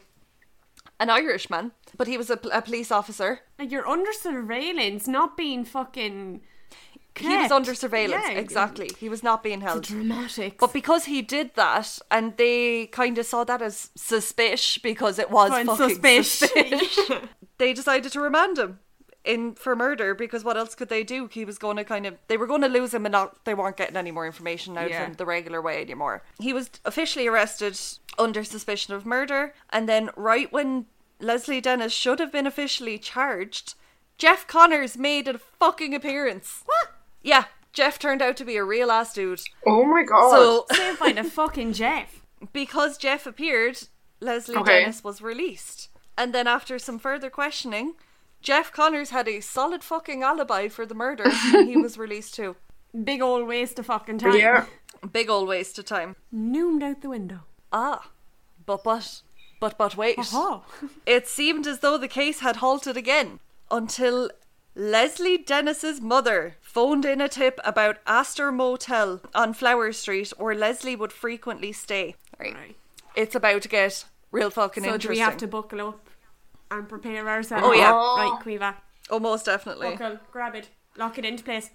an Irishman, but he was a, a police officer. Like, you're under surveillance, not being fucking he was kept. under surveillance. Yeah. Exactly. He was not being held. Dramatic. But because he did that, and they kind of saw that as suspicious because it was Fine, fucking suspicious. suspicious, they decided to remand him in for murder, because what else could they do? He was going to kind of, they were going to lose him, and not, they weren't getting any more information out Yeah. of him the regular way anymore. He was officially arrested under suspicion of murder, and then right when Leslie Dennis should have been officially charged, Jeff Connors made a fucking appearance. What? Yeah, Jeff turned out to be a real ass dude. Oh my god. So Same find a fucking Jeff. because Jeff appeared, Leslie Okay. Dennis was released. And then after some further questioning, Jeff Connors had a solid fucking alibi for the murder, and he was released too. Big old waste of fucking time. yeah. Big old waste of time. Noomed out the window. Ah, but but, but but wait. Oh. It seemed as though the case had halted again, until Leslie Dennis's mother phoned in a tip about Astor Motel on Flower Street, where Leslie would frequently stay. Right. Right. It's about to get real fucking So do interesting. we have to buckle up and prepare ourselves? Oh, yeah. Right, Quiva. Oh, most definitely. Buckle, grab it, lock it into place.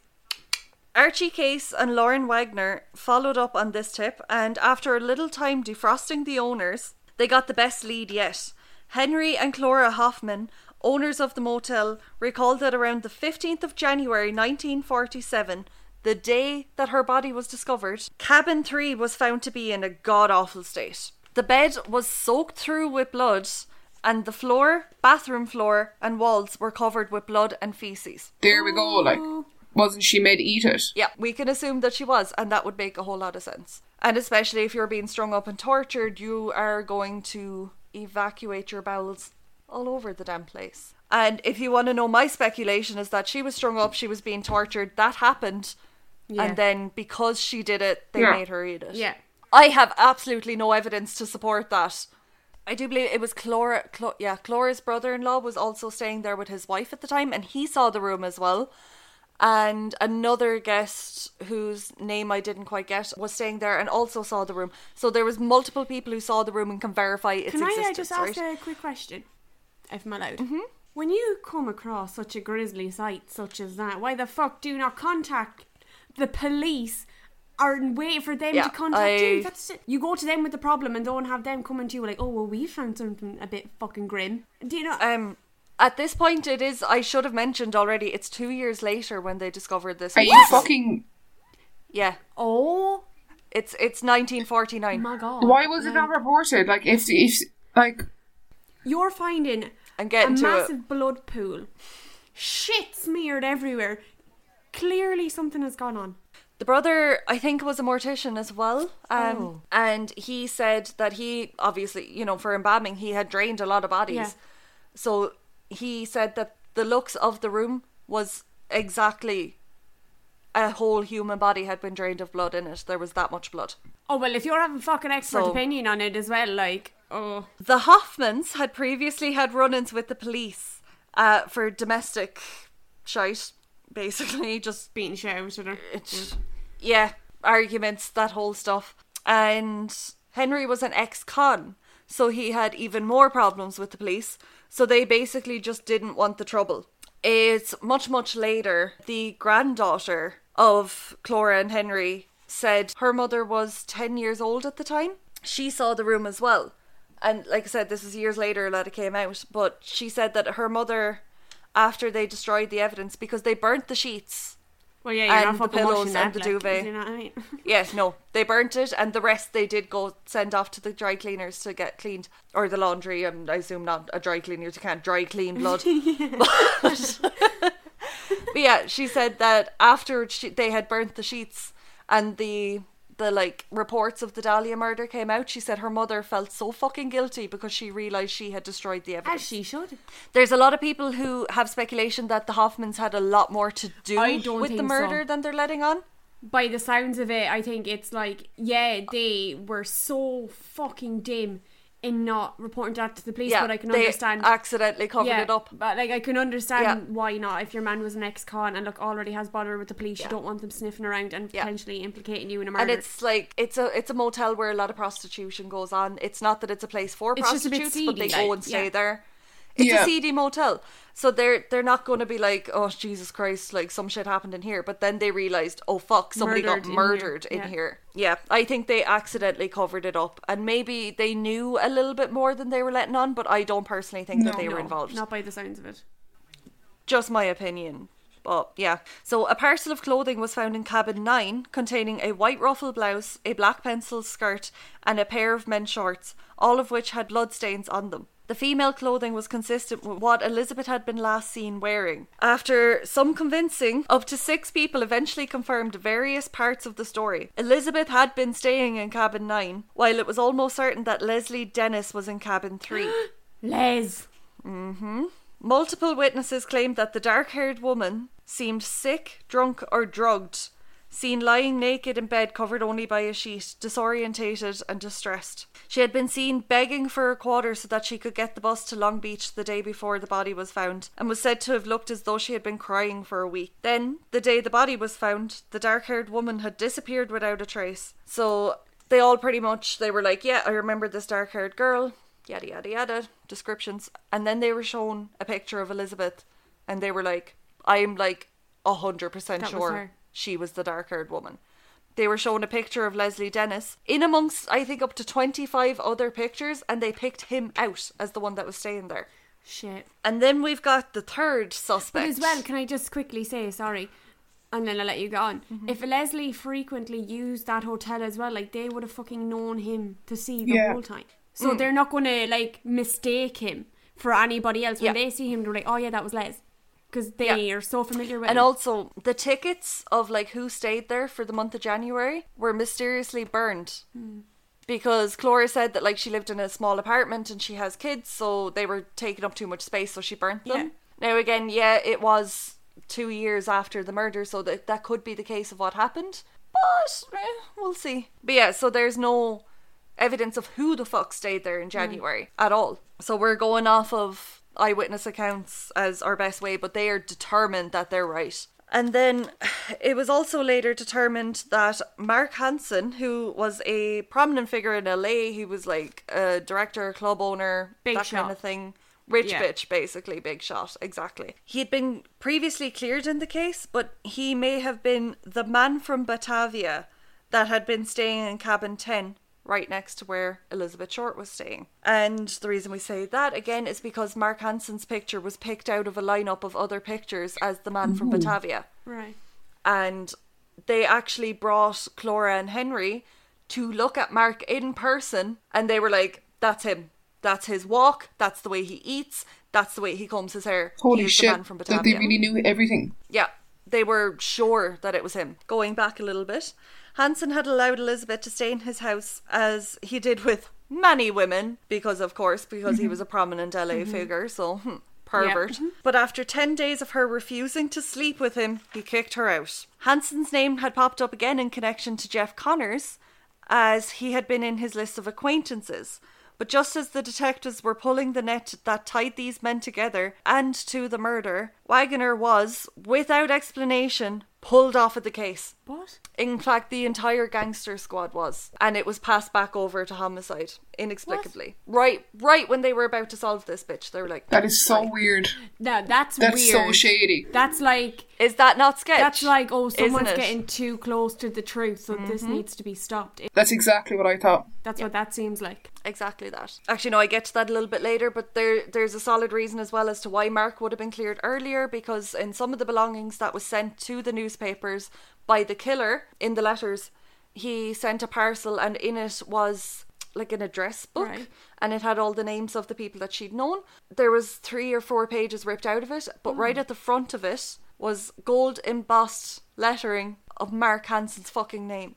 Archie Case and Lauren Wagner followed up on this tip, and after a little time defrosting the owners, they got the best lead yet. Henry and Clora Hoffman, owners of the motel, recalled that around the fifteenth of January nineteen forty-seven, the day that her body was discovered, cabin three was found to be in a god-awful state. The bed was soaked through with blood, and the floor, bathroom floor, and walls were covered with blood and feces. There we go. Like, wasn't she made to eat it? Yeah, we can assume that she was, and that would make a whole lot of sense. And especially if you're being strung up and tortured, you are going to evacuate your bowels all over the damn place. And if you want to know, my speculation is that she was strung up, she was being tortured, that happened, Yeah. and then because she did it, they Yeah. made her eat it. Yeah. I have absolutely no evidence to support that. I do believe it was Clora, Clo- yeah, Clora's brother-in-law was also staying there with his wife at the time, and he saw the room as well. And another guest whose name I didn't quite get was staying there and also saw the room. So there was multiple people who saw the room and can verify its Can I existence. uh, just ask right? a quick question, if I'm allowed? Mm-hmm. When you come across such a grisly sight such as that, why the fuck do you not contact the police or wait for them Yeah, to contact I- you? That's it. You go to them with the problem and don't have them coming to you like, oh, well, we found something a bit fucking grim. Do you know? Um, at this point, it is. I should have mentioned already. It's two years later when they discovered this. Are you fucking... Yeah, oh it's it's nineteen forty-nine. my god. Why was it not reported? Like, if... if like... You're finding I'm a getting to massive it. blood pool, shit smeared everywhere. Clearly something has gone on. The brother, I think, was a mortician as well. Um, Oh. and he said that he obviously, you know, for embalming, he had drained a lot of bodies. Yeah. So he said that the looks of the room was exactly a whole human body had been drained of blood in it. There was that much blood. Oh, well, if you're having fucking expert So- opinion on it as well, like, oh. The Hoffmans had previously had run-ins with the police uh, for domestic shite, basically, just Beating shit out of each other. It's, yeah, arguments, that whole stuff. And Henry was an ex-con, so he had even more problems with the police. So they basically just didn't want the trouble. It's much, much later, the granddaughter of Clora and Henry said her mother was ten years old at the time. She saw the room as well. And like I said, this was years later that it came out. But she said that her mother, after they destroyed the evidence, because they burnt the sheets. Well, yeah, you're And not the fucking pillows washing and that, the like, duvet. You know what I mean? Yes, no, they burnt it, and the rest they did go send off to the dry cleaners to get cleaned, or the laundry. Um, I assume not a dry cleaner; you can't dry clean blood. but, but yeah, she said that after she, they had burnt the sheets and the the like reports of the Dahlia murder came out, she said her mother felt so fucking guilty because she realised she had destroyed the evidence. As she should. There's a lot of people who have speculation that the Hoffmans had a lot more to do I don't with the think murder so. than they're letting on. By the sounds of it, I think it's like, yeah, they were so fucking dim in not reporting that to the police, Yeah, but I can they understand. accidentally covered yeah, it up. But like, I can understand Yeah. why not. If your man was an ex-con and look already has bother with the police, Yeah. you don't want them sniffing around and Yeah. potentially implicating you in a murder. And it's like it's a it's a motel where a lot of prostitution goes on. It's not that it's a place for It's just a bit prostitutes, but they seedy, go like, and stay yeah. there. It's Yeah. a seedy motel. So they're they're not going to be like, oh, Jesus Christ, like some shit happened in here. But then they realised, oh, fuck, somebody Murdered got in murdered here. in Yeah. here. Yeah, I think they accidentally covered it up. And maybe they knew a little bit more than they were letting on, but I don't personally think that No. they were No, involved. not by the sounds of it. Just my opinion. But yeah. So a parcel of clothing was found in cabin nine containing a white ruffle blouse, a black pencil skirt, and a pair of men's shorts, all of which had bloodstains on them. The female clothing was consistent with what Elizabeth had been last seen wearing. After some convincing, up to six people eventually confirmed various parts of the story. Elizabeth had been staying in cabin nine, while it was almost certain that Leslie Dennis was in cabin three. Les. Multiple witnesses claimed that the dark-haired woman seemed sick, drunk or drugged, seen lying naked in bed covered only by a sheet, disorientated and distressed. She had been seen begging for a quarter so that she could get the bus to Long Beach the day before the body was found, and was said to have looked as though she had been crying for a week. Then, the day the body was found, the dark-haired woman had disappeared without a trace. So they all pretty much, they were like, yeah, I remember this dark-haired girl, yada yada yada, descriptions. And then they were shown a picture of Elizabeth, and they were like, I'm like a hundred percent That was sure her. she was the dark-haired woman. They were shown a picture of Leslie Dennis in amongst, I think, up to twenty-five other pictures, and they picked him out as the one that was staying there. Shit. And then we've got the third suspect. But as well, can I just quickly say, sorry, and then I'll let you go on. Mm-hmm. If Leslie frequently used that hotel as well, like, they would have fucking known him to see the Yeah. whole time. So they're not going to, like, mistake him for anybody else. When Yeah. they see him, they're like, oh yeah, that was Les. Because they Yeah. are so familiar with And him. also, the tickets of like who stayed there for the month of January were mysteriously burned. Because Clara said that like she lived in a small apartment and she has kids, so they were taking up too much space, so she burnt them. Now again, yeah, it was two years after the murder, so that that could be the case of what happened. But eh, we'll see. But yeah, so there's no evidence of who the fuck stayed there in January at all. So we're going off of eyewitness accounts as our best way, but they are determined that they're right. And then it was also later determined that Mark Hansen, who was a prominent figure in L A, he was like a director, club owner, Big that shot. kind of thing. Rich Yeah. bitch, basically, big shot, exactly. He had been previously cleared in the case, but he may have been the man from Batavia that had been staying in cabin ten, right next to where Elizabeth Short was staying. And the reason we say that, again, is because Mark Hansen's picture was picked out of a lineup of other pictures as the man from Batavia. Right. And they actually brought Clara and Henry to look at Mark in person, and they were like, that's him. That's his walk. That's the way he eats. That's the way he combs his hair. Holy he is shit, the man from that Batavia. they really knew everything. Yeah, they were sure that it was him. Going back a little bit, Hansen had allowed Elizabeth to stay in his house, as he did with many women, because of course, because he was a prominent L A figure, so hmm, pervert. But after ten days of her refusing to sleep with him, he kicked her out. Hansen's name had popped up again in connection to Jeff Connors, as he had been in his list of acquaintances. But just as the detectives were pulling the net that tied these men together and to the murder, Wagner was, without explanation, pulled off of the case. What? In fact, the entire gangster squad was. And it was passed back over to homicide, inexplicably. Right right when they were about to solve this bitch, they were like... That is so "Right." weird. No, that's, That's weird. so shady. That's like... Is that not sketch? That's like, oh, someone's Isn't it? getting too close to the truth, so this needs to be stopped. It- That's exactly what I thought. That's what that seems like. Exactly that. Actually, no, I get to that a little bit later, but there there's a solid reason as well as to why Mark would have been cleared earlier, because in some of the belongings that was sent to the newspapers by the killer, in the letters, he sent a parcel and in it was like an address book, Right. and it had all the names of the people that she'd known. There was three or four pages ripped out of it, but right at the front of it was gold embossed lettering of Mark Hansen's fucking name.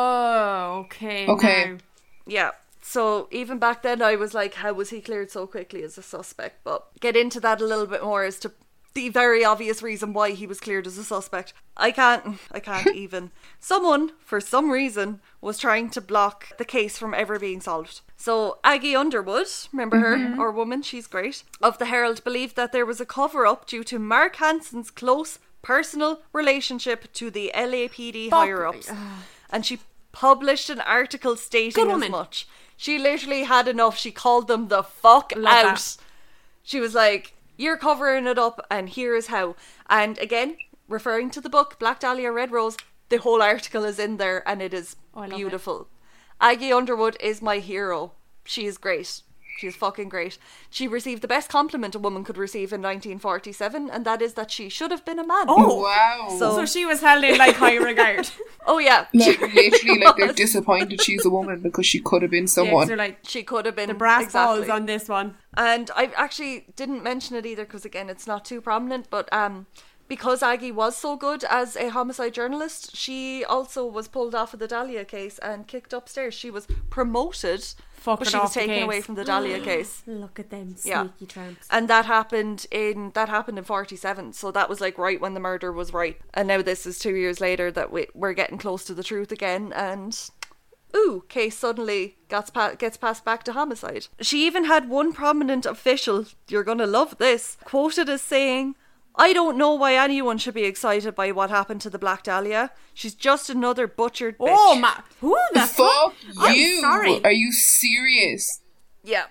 Oh, okay. Okay. now. Yeah. So even back then I was like, how was he cleared so quickly as a suspect? But get into that a little bit more as to the very obvious reason why he was cleared as a suspect. I can't, I can't even. Someone, for some reason, was trying to block the case from ever being solved. So Aggie Underwood, remember her, or woman, she's great, of the Herald, believed that there was a cover-up due to Mark Hansen's close personal relationship to the L A P D Fuck. higher-ups. And she published an article stating Good as woman. much. She literally had enough. She called them the fuck Love out. that. She was like, you're covering it up and here's how. And again, referring to the book, Black Dahlia, Red Rose, the whole article is in there and it is Oh, I love beautiful. Aggie Underwood is my hero. She is great. She is fucking great. She received the best compliment a woman could receive in nineteen forty-seven, and that is that she should have been a man. Oh. Wow. So- So she was held in like high regard. Oh yeah. like, She literally, like, they're was. disappointed she's a woman because she could have been Yeah, someone. so like She could have been the brass exactly. balls on this one. And I actually didn't mention it either because, again, it's not too prominent, but um, because Aggie was so good as a homicide journalist, she also was pulled off of the Dahlia case and kicked upstairs. She was promoted, Fucking but she off was the taken case. away from the Dahlia case. Look at them sneaky Yeah. tramps. And that happened in that happened in forty-seven, so that was like right when the murder was right. And now this is two years later that we, we're getting close to the truth again, and ooh, case suddenly gets pa- gets passed back to homicide. She even had one prominent official, you're gonna love this, quoted as saying, "I don't know why anyone should be excited by what happened to the Black Dahlia. She's just another butchered bitch." Oh my! Who the fuck? Fuck I'm you! sorry. Are you serious? Yeah.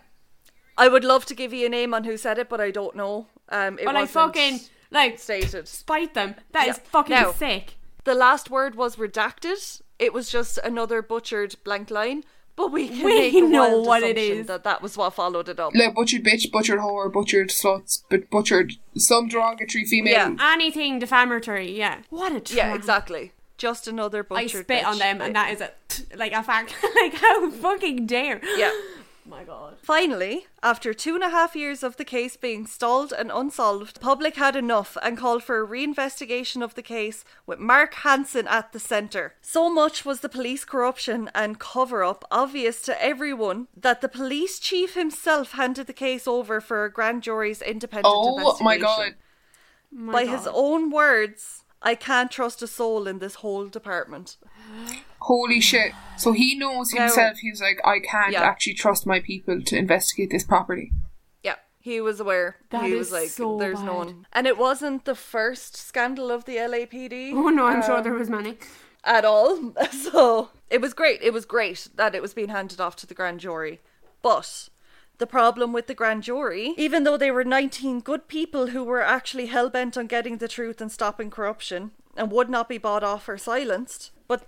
I would love to give you a name on who said it, but I don't know. Um, it But I wasn't fucking like stated. spite them. That is Yeah. fucking Now- sick. The last word was redacted. It was just another butchered blank line, but we can We make a know wild what it assumption is. that that was what followed it up. Like butchered bitch, butchered whore, butchered sluts, but butchered some derogatory female. Yeah. Anything defamatory, yeah. What a tramp. Yeah, exactly. Just another I butchered spit on bitch. them, and that is a like a fact. Like how fucking dare? Yeah. My God. Finally, after two and a half years of the case being stalled and unsolved, the public had enough and called for a reinvestigation of the case with Mark Hansen at the centre. So much was the police corruption and cover-up obvious to everyone that the police chief himself handed the case over for a grand jury's independent Oh investigation. my god. My By God. his own words, I can't trust a soul in this whole department. Holy shit. So he knows Now- himself, he's like, I can't Yeah. actually trust my people to investigate this properly. Yeah, he was aware. That he is was like, so there's no bad. one. And it wasn't the first scandal of the L A P D. Oh no, I'm sure um, there was many. At all. So it was great. It was great that it was being handed off to the grand jury. But the problem with the grand jury, even though they were nineteen good people who were actually hell-bent on getting the truth and stopping corruption and would not be bought off or silenced, but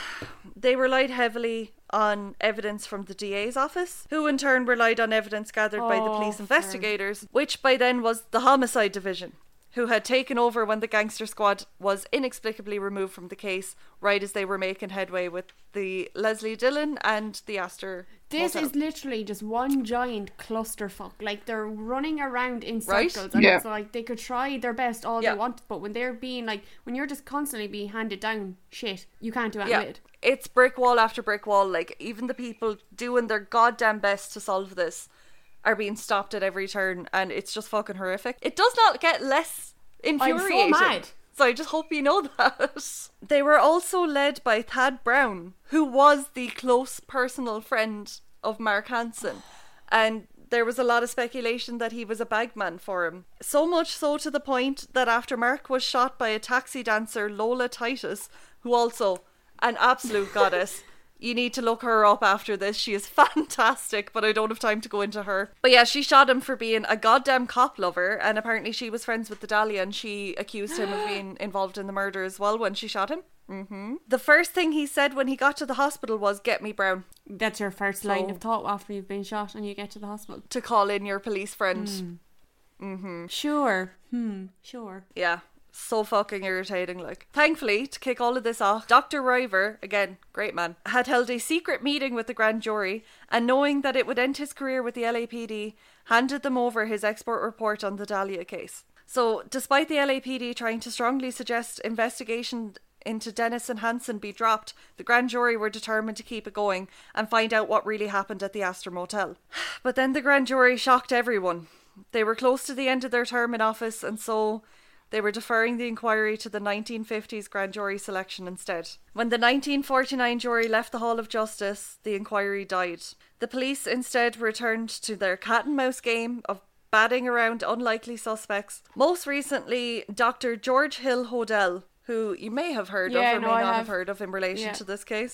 they relied heavily on evidence from the D A's office, who in turn relied on evidence gathered by the Oh, police fair. investigators, which by then was the homicide division, who had taken over when the gangster squad was inexplicably removed from the case, right as they were making headway with the Leslie Dillon and the Astor This Motel. is literally just one giant clusterfuck. Like they're running around in Right? circles, and Yeah. it's like they could try their best all Yeah. they want, but when they're being like, when you're just constantly being handed down shit, you can't do it Yeah, with. it's brick wall after brick wall. Like, even the people doing their goddamn best to solve this are being stopped at every turn, and it's just fucking horrific. It does not get less infuriating. mad. So I just hope you know that. They were also led by Thad Brown, who was the close personal friend of Mark Hansen. And there was a lot of speculation that he was a bagman for him. So much so to the point that after Mark was shot by a taxi dancer, Lola Titus, who also, an absolute goddess. You need to look her up after this. She is fantastic, but I don't have time to go into her. But yeah, she shot him for being a goddamn cop lover, and apparently she was friends with the Dahlia, and she accused him of being involved in the murder as well when she shot him. Mm-hmm. The first thing he said when he got to the hospital was, "Get me Brown," That's your first line So- of thought after you've been shot and you get to the hospital. to call in your police friend. Mm. Sure. Hmm. Sure. Yeah. So fucking irritating, like. Thankfully, to kick all of this off, Doctor River, again, great man, had held a secret meeting with the grand jury, and knowing that it would end his career with the L A P D, handed them over his expert report on the Dahlia case. So, despite the L A P D trying to strongly suggest investigation into Dennis and Hansen be dropped, the grand jury were determined to keep it going and find out what really happened at the Astor Motel. But then the grand jury shocked everyone. They were close to the end of their term in office, and so they were deferring the inquiry to the nineteen fifties grand jury selection instead. When the nineteen forty-nine jury left the Hall of Justice, the inquiry died. The police instead returned to their cat and mouse game of batting around unlikely suspects. Most recently, Doctor George Hill Hodel, who you may have heard Yeah, of or no, may I not have. have. heard of in relation Yeah. to this case.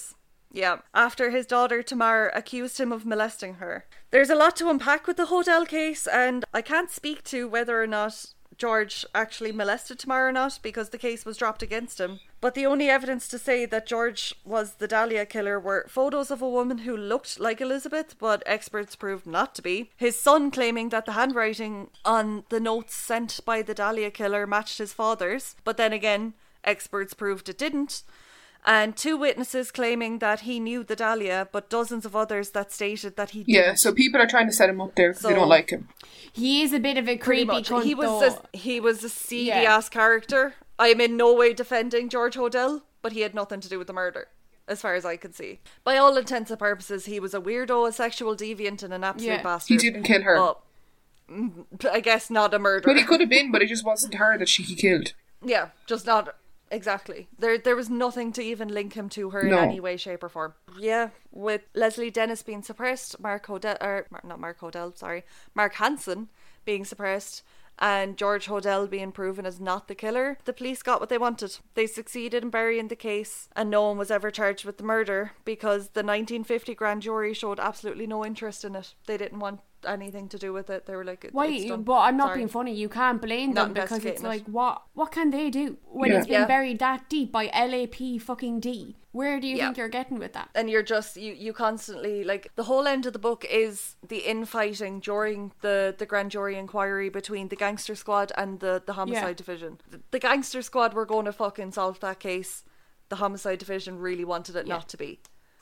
Yeah, after his daughter Tamar accused him of molesting her. There's a lot to unpack with the hotel case, and I can't speak to whether or not George actually molested Tamar or not, because the case was dropped against him. But the only evidence to say that George was the Dahlia killer were photos of a woman who looked like Elizabeth, but experts proved not to be. His son claiming that the handwriting on the notes sent by the Dahlia killer matched his father's, but then again, experts proved it didn't. And two witnesses claiming that he knew the Dahlia, but dozens of others that stated that he didn't. Yeah, so people are trying to set him up there because So- they don't like him. He is a bit of a Pretty creepy much. cunt, He was though. a, he was a seedy Yeah. ass character. I am in no way defending George Hodel, but he had nothing to do with the murder, as far as I can see. By all intents and purposes, he was a weirdo, a sexual deviant, and an absolute Yeah. bastard. He didn't kill her. But, mm, I guess not a murderer. But he could have been, but it just wasn't her that she he killed. Yeah, just not exactly. There there was nothing to even link him to her No. in any way, shape or form. Yeah, with Leslie Dennis being suppressed, Mark Hodel, or Mar- not Mark Hodel, sorry, Mark Hansen being suppressed, and George Hodel being proven as not the killer, the police got what they wanted. They succeeded in burying the case, and no one was ever charged with the murder because the nineteen fifty grand jury showed absolutely no interest in it. They didn't want anything to do with it. They were like, it, Why? it's done. But I'm not Sorry. being funny. You can't blame Not them because it's investigating it. like, what? What can they do when Yeah. it's been Yeah. buried that deep by L A P fucking D? Where do you Yeah. think you're getting with that? And you're just you you constantly like the whole end of the book is the infighting during the the grand jury inquiry between the gangster squad and the the homicide Yeah. division. The, the gangster squad were going to fucking solve that case. The homicide division really wanted it Yeah. not to be.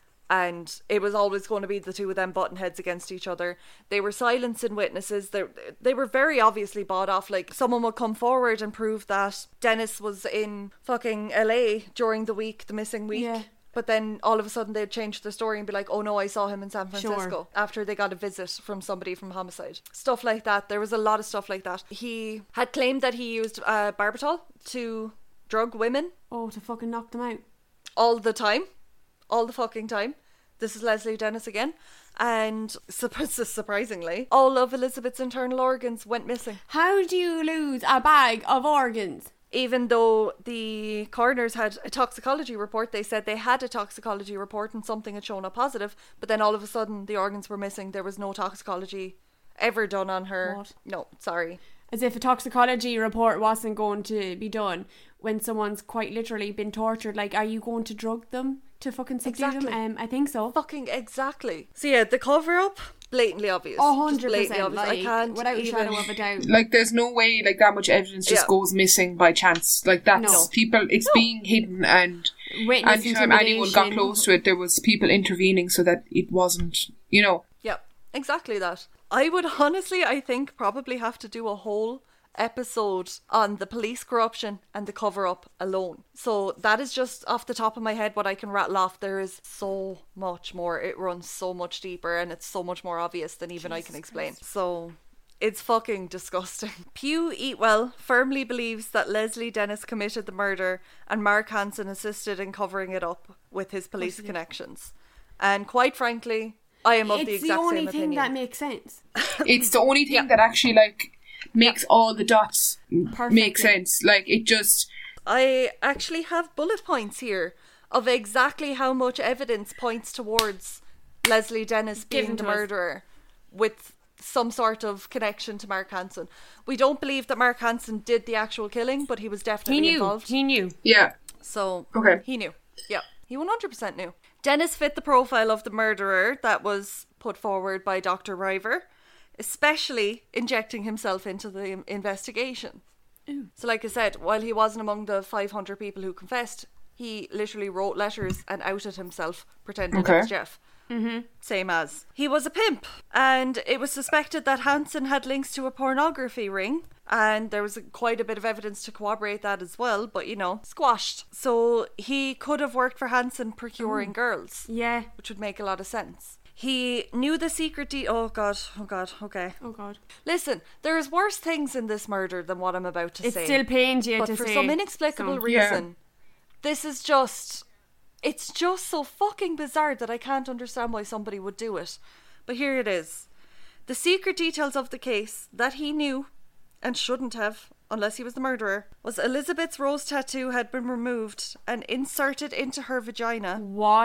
And it was always going to be the two of them butting heads against each other. They were silencing witnesses. They, they were very obviously bought off. Like, someone would come forward and prove that Dennis was in fucking L A during the week, the missing week. Yeah. But then all of a sudden they'd change the story and be like, oh no, I saw him in San Sure. Francisco after they got a visit from somebody from homicide. Stuff like that. There was a lot of stuff like that. He had claimed that he used uh, Barbitol to drug women Oh, to fucking knock them out. all the time. All the fucking time. This is Leslie Dennis again. And sup- surprisingly, all of Elizabeth's internal organs went missing. How do you lose a bag of organs? Even though the coroners had a toxicology report, they said they had a toxicology report and something had shown up positive, but then all of a sudden the organs were missing. There was no toxicology ever done on her. What? No, sorry. As if a toxicology report wasn't going to be done when someone's quite literally been tortured. Like, are you going to drug them to fucking subdue Exactly. them? Um, I think so. Fucking exactly. So yeah, the cover up, blatantly obvious. A Just hundred blatantly percent, obvious. like, I can't without a even... shadow of a doubt. Like, there's no way, like, that much evidence just Yeah. goes missing by chance. Like, that's No. people, it's being hidden, and Witness anytime anyone got intimidation. close to it, there was people intervening so that it wasn't, you know. Yeah, exactly that. I would honestly, I think, probably have to do a whole episode on the police corruption and the cover up alone. So that is just off the top of my head what I can rattle off. There is so much more. It runs so much deeper and it's so much more obvious than even I can explain. So it's fucking disgusting. Pew Eatwell firmly believes that Leslie Dennis committed the murder and Mark Hansen assisted in covering it up with his police connections. And quite frankly, I am of It's the the, exact only same thing opinion. that makes sense. It's the only thing that actually, like, makes all the dots Perfectly. make sense. Like, it just... I actually have bullet points here of exactly how much evidence points towards Leslie Dennis being Given the to us. murderer with some sort of connection to Mark Hansen. We don't believe that Mark Hansen did the actual killing, but he was He definitely knew. involved. He knew. Yeah. So Okay. he knew. Yeah, he one hundred percent knew. Dennis fit the profile of the murderer that was put forward by Doctor River, especially injecting himself into the im- investigation. So like I said, while he wasn't among the five hundred people who confessed, he literally wrote letters and outed himself, pretending Okay. it was Jeff. Mm-hmm. Same as. He was a pimp, and it was suspected that Hansen had links to a pornography ring, and there was a, quite a bit of evidence to corroborate that as well, but you know, squashed. So he could have worked for Hansen procuring girls, Yeah. which would make a lot of sense. He knew the secret de- oh god, oh god, okay. Oh God. Listen, there's worse things in this murder than what I'm about to It say. still pains you but to for say. some inexplicable so. reason, this is just, it's just so fucking bizarre that I can't understand why somebody would do it. But here it is. The secret details of the case that he knew, and shouldn't have, unless he was the murderer, was Elizabeth's rose tattoo had been removed and inserted into her vagina What?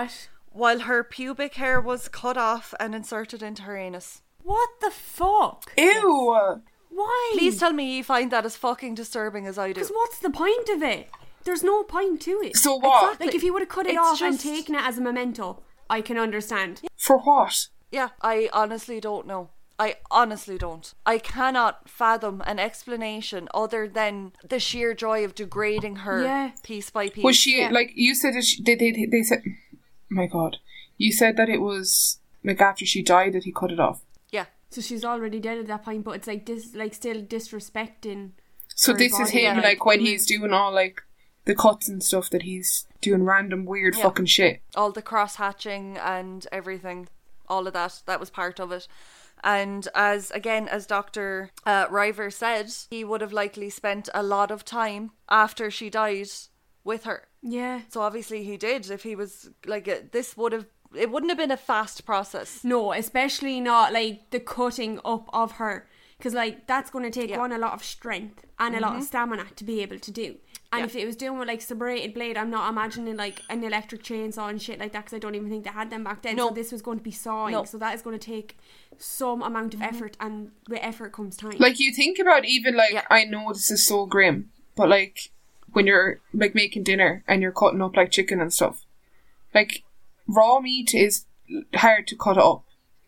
while her pubic hair was cut off and inserted into her anus. What the fuck? Ew. Why? Please tell me you find that as fucking disturbing as I do. Because what's the point of it? There's no point to it. So what? Exactly. Like, if he would have cut it It's off just- and taken it as a memento, I can understand. For what? Yeah, I honestly don't know. I honestly don't. I cannot fathom an explanation other than the sheer joy of degrading her Yeah. piece by piece. Was she, Yeah. like, you said that she, they, they, they said, oh my god. You said that it was, like, after she died that he cut it off. Yeah. So she's already dead at that point, but it's like dis- like still disrespecting. So her this is body, him, like, like, when he's doing all, like, the cuts and stuff, that he's doing random weird Yeah. fucking shit. All the cross hatching and everything, all of that, that was part of it. And as again, as Doctor Uh, River said, he would have likely spent a lot of time after she died with her. Yeah. So obviously he did. If he was like, uh, this would have, it wouldn't have been a fast process. No, especially not like the cutting up of her. Because like that's going to take Yeah. one a lot of strength and a lot of stamina to be able to do. And Yeah. if it was doing with like serrated blade, I'm not imagining like an electric chainsaw and shit like that, because I don't even think they had them back then. No. So this was going to be sawing. No. So that is going to take some amount of effort, and with effort comes time. Like, you think about even, like, Yeah. I know this is so grim, but, like, when you're, like, making dinner and you're cutting up, like, chicken and stuff, like, raw meat is hard to cut up.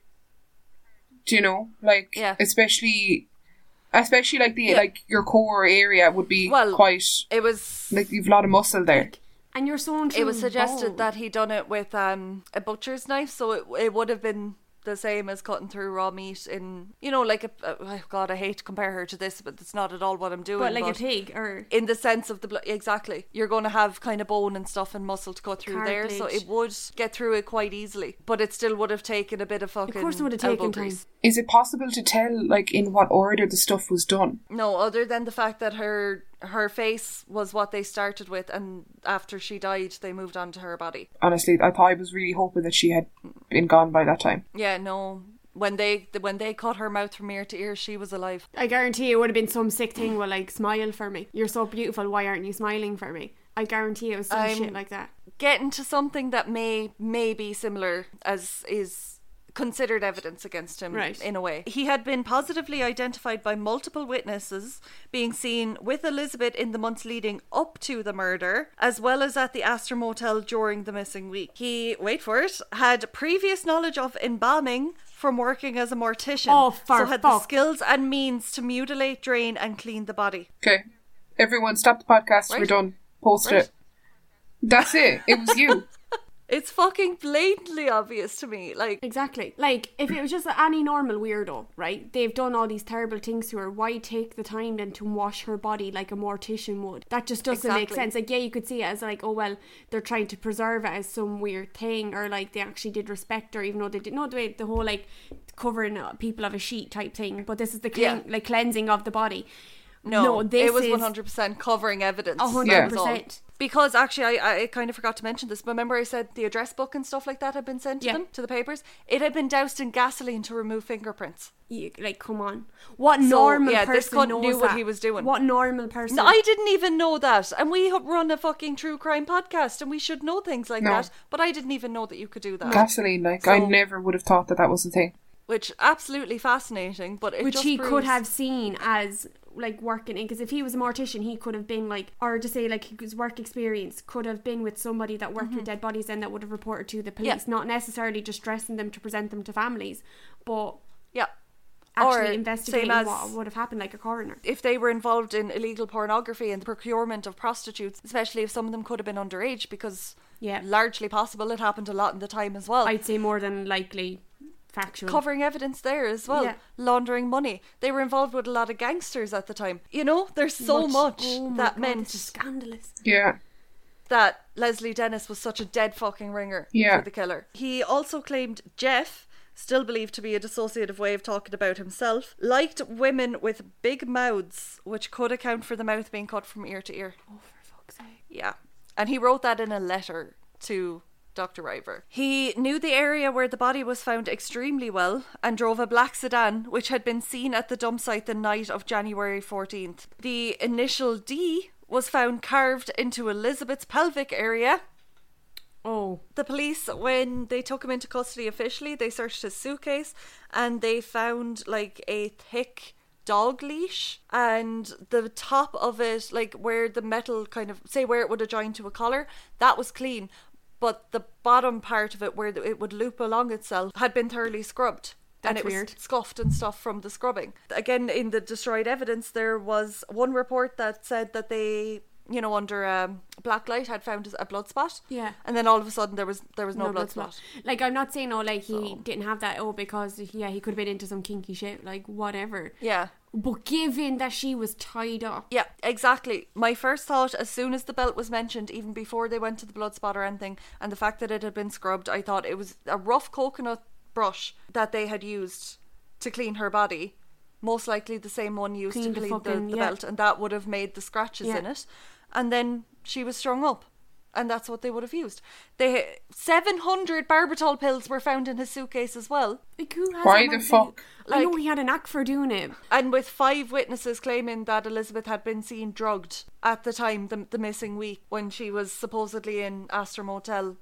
Do you know? Like, Yeah. especially, especially, like, the, Yeah. like, your core area would be Well, quite, It was like, you've a lot of muscle there. and you're sewn through it was suggested bone. that he done it with um, a butcher's knife, so it it would have been the same as cutting through raw meat in, you know, like a, a oh God, I hate to compare her to this, but it's not at all what I'm doing. But like a pig or in the sense of the blood, exactly, you're going to have kind of bone and stuff and muscle to cut through there, so Cartilage. it would get through it quite easily. But it still would have taken a bit of fucking. of course it would have taken elbow time. grease. Is it possible to tell, like, in what order the stuff was done? No, other than the fact that her her face was what they started with, and after she died, they moved on to her body. Honestly, I thought I was really hoping that she had been gone by that time. Yeah, no. When they when they cut her mouth from ear to ear, she was alive. I guarantee it would have been some sick thing with like, smile for me. You're so beautiful, why aren't you smiling for me? I guarantee it was some I'm- shit like that. Getting to something that may may be similar as is considered evidence against him, Right. in a way. He had been positively identified by multiple witnesses being seen with Elizabeth in the months leading up to the murder, as well as at the Astor Motel during the missing week. He, wait for it, had previous knowledge of embalming from working as a mortician. Oh, for so had the fuck. skills and means to mutilate, drain and clean the body. Okay. Everyone, stop the podcast. Right. We're done. Post Right. it. That's it. It was you. It's fucking blatantly obvious to me. Like, Exactly. Like, if it was just any normal weirdo, right? They've done all these terrible things to her. Why take the time then to wash her body like a mortician would? That just doesn't make Exactly. sense. Like, yeah, you could see it as like, oh, well, they're trying to preserve it as some weird thing, or like they actually did respect her, even though they did not do it, the whole like covering uh, people of a sheet type thing. But this is the clean, Yeah. like cleansing of the body. no, this it was is one hundred percent covering evidence. A hundred That was all. percent. Because actually, I, I kind of forgot to mention this. Remember I said the address book and stuff like that had been sent to Yeah. them, to the papers? It had been doused in gasoline to remove fingerprints. You, like, come on. What So, normal yeah, this person cunt knows knew what that? he was doing. What normal person? No, I didn't even know that. And we run a fucking true crime podcast and we should know things like No. that. But I didn't even know that you could do that. Gasoline, like, I So- never would have thought that that was the thing. Which, absolutely fascinating. But it Which just he could proves- have seen as like working in, because if he was a mortician, he could have been like, or to say like his work experience could have been with somebody that worked with dead bodies and that would have reported to the police, Mm-hmm. Yeah. not necessarily just dressing them to present them to families, but Yeah. actually Or investigating same as- what would have happened, like a coroner. if they were involved in illegal pornography and the procurement of prostitutes, especially if some of them could have been underage, because Yeah. largely possible it happened a lot in the time as well. I'd say more than likely factual. Covering evidence there as well. Yeah. Laundering money. They were involved with a lot of gangsters at the time. You know, there's so much, Oh my that God, meant it's just scandalous. Yeah. that Leslie Dennis was such a dead fucking ringer Yeah. for the killer. He also claimed Jeff, still believed to be a dissociative way of talking about himself, liked women with big mouths, which could account for the mouth being cut from ear to ear. Oh, for fuck's sake. Yeah. And he wrote that in a letter to Doctor River. He knew the area where the body was found extremely well and drove a black sedan which had been seen at the dump site the night of January fourteenth. The initial D was found carved into Elizabeth's pelvic area. Oh. The police, when they took him into custody officially, they searched his suitcase and they found like a thick dog leash, and the top of it, like where the metal kind of, say where it would have joined to a collar, that was clean, but the bottom part of it where it would loop along itself had been thoroughly scrubbed. That's and it weird. was scuffed and stuff from the scrubbing. Again, in the destroyed evidence, there was one report that said that they, you know, under um, black light had found a blood spot. Yeah. And then all of a sudden there was there was no, No blood, blood spot. Like, I'm not saying, oh, like, he So- didn't have that, oh, because, yeah, he could have been into some kinky shit, like, whatever. Yeah. But given that she was tied up. Yeah, exactly. My first thought, as soon as the belt was mentioned, even before they went to the blood spot or anything, and the fact that it had been scrubbed, I thought it was a rough coconut brush that they had used to clean her body. Most likely the same one used Clean to the clean the, fucking- the yeah. belt, and that would have made the scratches Yeah. in it. And then she was strung up. And that's what they would have used. They seven hundred Barbitol pills were found in his suitcase as well. Like, who has Why that the much- fuck? I know Like- he had a knack for doing it. And with five witnesses claiming that Elizabeth had been seen drugged at the time, the, the missing week, when she was supposedly in Astor Motel.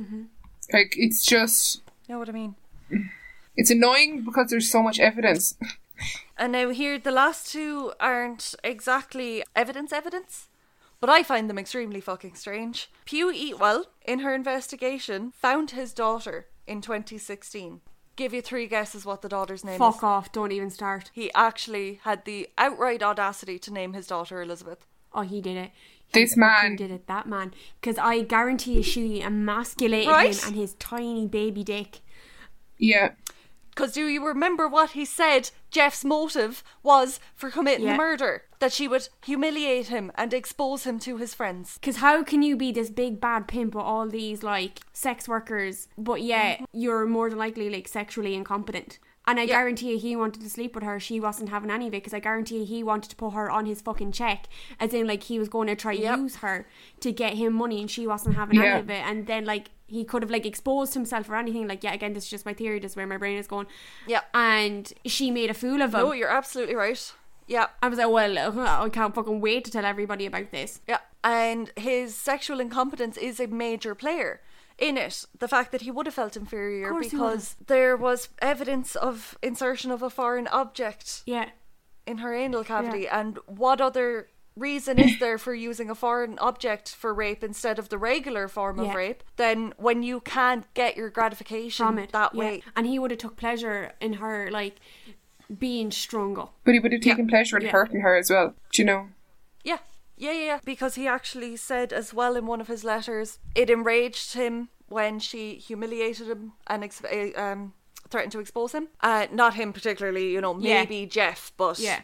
Like, it's just, You know what I mean? it's annoying because there's so much evidence. And now here, the last two aren't exactly evidence evidence, but I find them extremely fucking strange. Pew Eatwell, in her investigation, found his daughter in twenty sixteen. Give you three guesses what the daughter's name Fuck is. off, don't even start. He actually had the outright audacity to name his daughter Elizabeth. Oh, he did it. This He man, did it, that man. Because I guarantee you she emasculated Right? him and his tiny baby dick. yeah, Because do you remember what he said Jeff's motive was for committing Yeah. the murder? That she would humiliate him and expose him to his friends. Because how can you be this big bad pimp with all these, like, sex workers, but yeah, you're more than likely, like, sexually incompetent? And I Yeah. guarantee you he wanted to sleep with her, she wasn't having any of it, because I guarantee you he wanted to put her on his fucking check, as in, like, he was going to try Yep. use her to get him money, and she wasn't having Yeah. any of it. And then, like, he could have, like, exposed himself or anything. Like, yeah, again, this is just my theory, this is where my brain is going. Yeah. And she made a fool of him. No, you're absolutely right. Yeah. I was like, well, I can't fucking wait to tell everybody about this. Yeah. And his sexual incompetence is a major player in it. The fact that he would have felt inferior Of course he because there was evidence of insertion of a foreign object Yeah. in her anal cavity. And what other reason is there for using a foreign object for rape instead of the regular form of Yeah. rape than when you can't get your gratification From it that yeah. way? And he would have took pleasure in her, like, being strung up. but he would have taken pleasure in Yeah. hurting her as well. Do you know? Yeah. Yeah, yeah, yeah. Because he actually said as well in one of his letters, it enraged him when she humiliated him and ex- uh, um, threatened to expose him. Uh, not him particularly, you know, Yeah. maybe Jeff, but Yeah.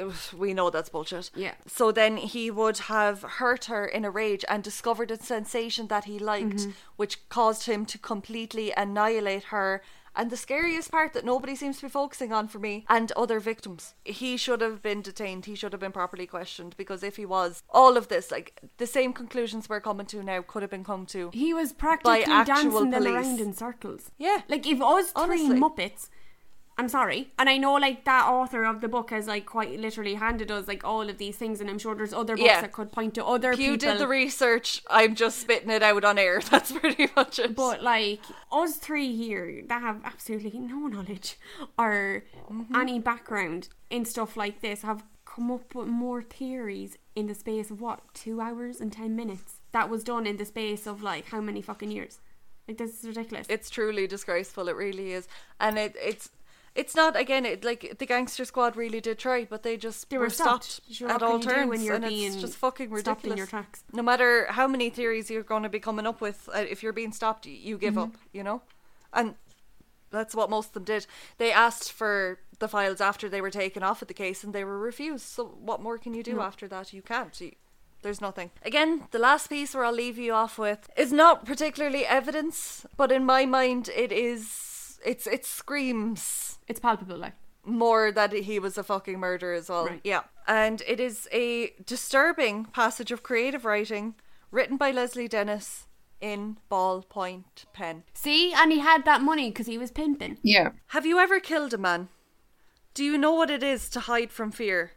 we know that's bullshit. Yeah. So then he would have hurt her in a rage and discovered a sensation that he liked, Mm-hmm. which caused him to completely annihilate her. And the scariest part that nobody seems to be focusing on for me, and other victims. He should have been detained. He should have been properly questioned, because if he was, all of this, like the same conclusions we're coming to now, could have been come to. He was practically actual dancing them police. around in circles. Yeah. Like, if us three Honestly. Muppets, I'm sorry, and I know, like, that author of the book has, like, quite literally handed us, like, all of these things, and I'm sure there's other books Yeah. that could point to other Pew people. did the research. I'm just spitting it out on air. That's pretty much it. But, like, us three here that have absolutely no knowledge or Mm-hmm. any background in stuff like this have come up with more theories in the space of, what, two hours and ten minutes? That was done in the space of, like, how many fucking years? Like, this is ridiculous. It's truly disgraceful. It really is. And it it's it's not, again, it like the gangster squad really did try, but they just They were stopped. Sure, at what all can you do turns, when you're and being it's just fucking ridiculous. stopped in your tracks? No matter how many theories you're going to be coming up with, uh, if you're being stopped, you, you give Mm-hmm. up. You know, and that's what most of them did. They asked for the files after they were taken off of the case, and they were refused. So what more can you do after that? You can't. You, there's nothing. Again, the last piece where I'll leave you off with is not particularly evidence, but in my mind, it is. It's it screams It's palpable, like. more that he was a fucking murderer as well. Right. Yeah. And it is a disturbing passage of creative writing written by Leslie Dennis in ballpoint pen. See, and he had that money because he was pimping. Yeah. Have you ever killed a man? Do you know what it is to hide from fear?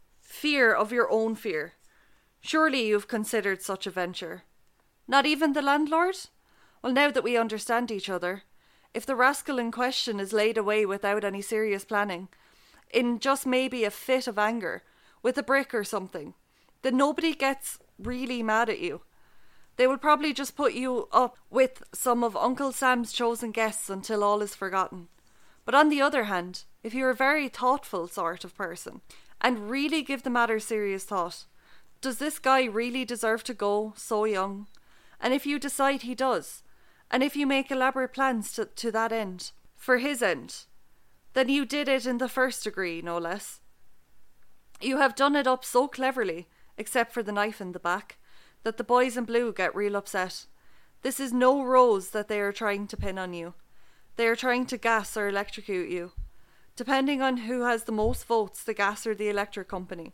Fear of your own fear. Surely you've considered such a venture. Not even the landlord? Well, now that we understand each other, if the rascal in question is laid away without any serious planning, in just maybe a fit of anger, with a brick or something, then nobody gets really mad at you. They will probably just put you up with some of Uncle Sam's chosen guests until all is forgotten. But on the other hand, if you're a very thoughtful sort of person and really give the matter serious thought, does this guy really deserve to go so young? And if you decide he does, and if you make elaborate plans to, to that end, for his end, then you did it in the first degree, no less. You have done it up so cleverly, except for the knife in the back, that the boys in blue get real upset. This is no rose that they are trying to pin on you. They are trying to gas or electrocute you, depending on who has the most votes, the gas or the electric company.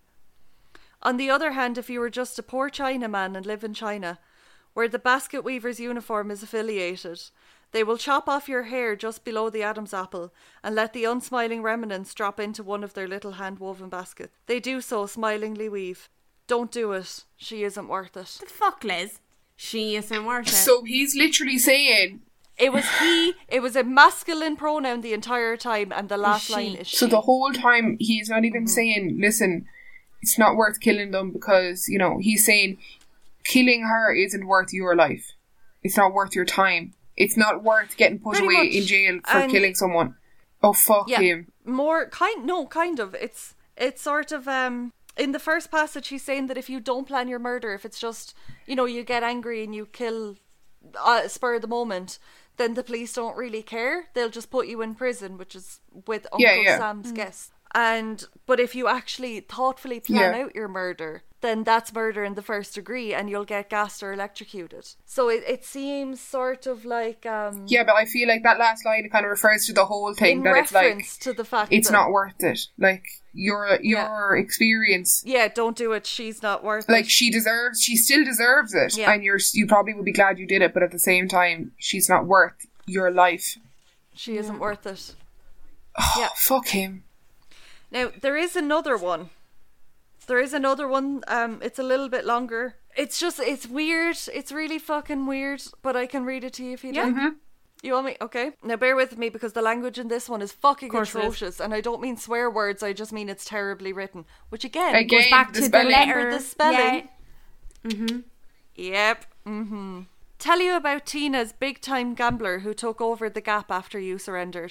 On the other hand, if you were just a poor Chinaman and live in China, where the basket weaver's uniform is affiliated, they will chop off your hair just below the Adam's apple and let the unsmiling remnants drop into one of their little hand-woven baskets. They do so, smilingly weave. Don't do it. She isn't worth it. The fuck, Liz? She isn't worth it. So he's literally saying... It was he, it was a masculine pronoun the entire time, and the last she. line is she. So the whole time he's not even Mm-hmm. saying, listen, it's not worth killing them because, you know, he's saying killing her isn't worth your life. It's not worth your time. It's not worth getting put Pretty away much. in jail for And- killing someone. Oh, fuck Yeah, him. more, kind, no, kind of. It's, it's sort of, um... in the first passage, he's saying that if you don't plan your murder, if it's just, you know, you get angry and you kill uh, spur of the moment, then the police don't really care. They'll just put you in prison, which is with Uncle Yeah, yeah. Sam's guest. And but if you actually thoughtfully plan Yeah. out your murder, then that's murder in the first degree, and you'll get gassed or electrocuted. So it, it seems sort of like um Yeah, but I feel like that last line kind of refers to the whole thing, in that it's like, reference to the fact it's that, not worth it. Like, your your experience... yeah, don't do it. She's not worth Like, it. she deserves, she still deserves it, Yeah. and you're you probably would be glad you did it, but at the same time, she's not worth your life. She isn't worth it. Oh, Yeah. fuck him. Now, there is another one. There is another one. Um, it's a little bit longer. It's just, it's weird. It's really fucking weird, but I can read it to you if you Yeah. like. Mm-hmm. You want me? Okay. Now, bear with me because the language in this one is fucking course it is. atrocious, and I don't mean swear words, I just mean it's terribly written. Which, again, Again, goes back the to spelling. the letter. Remember The spelling. Yeah. Mm-hmm. Yep. Mm-hmm. Tell you about Tina's big-time gambler who took over the Gap after you surrendered.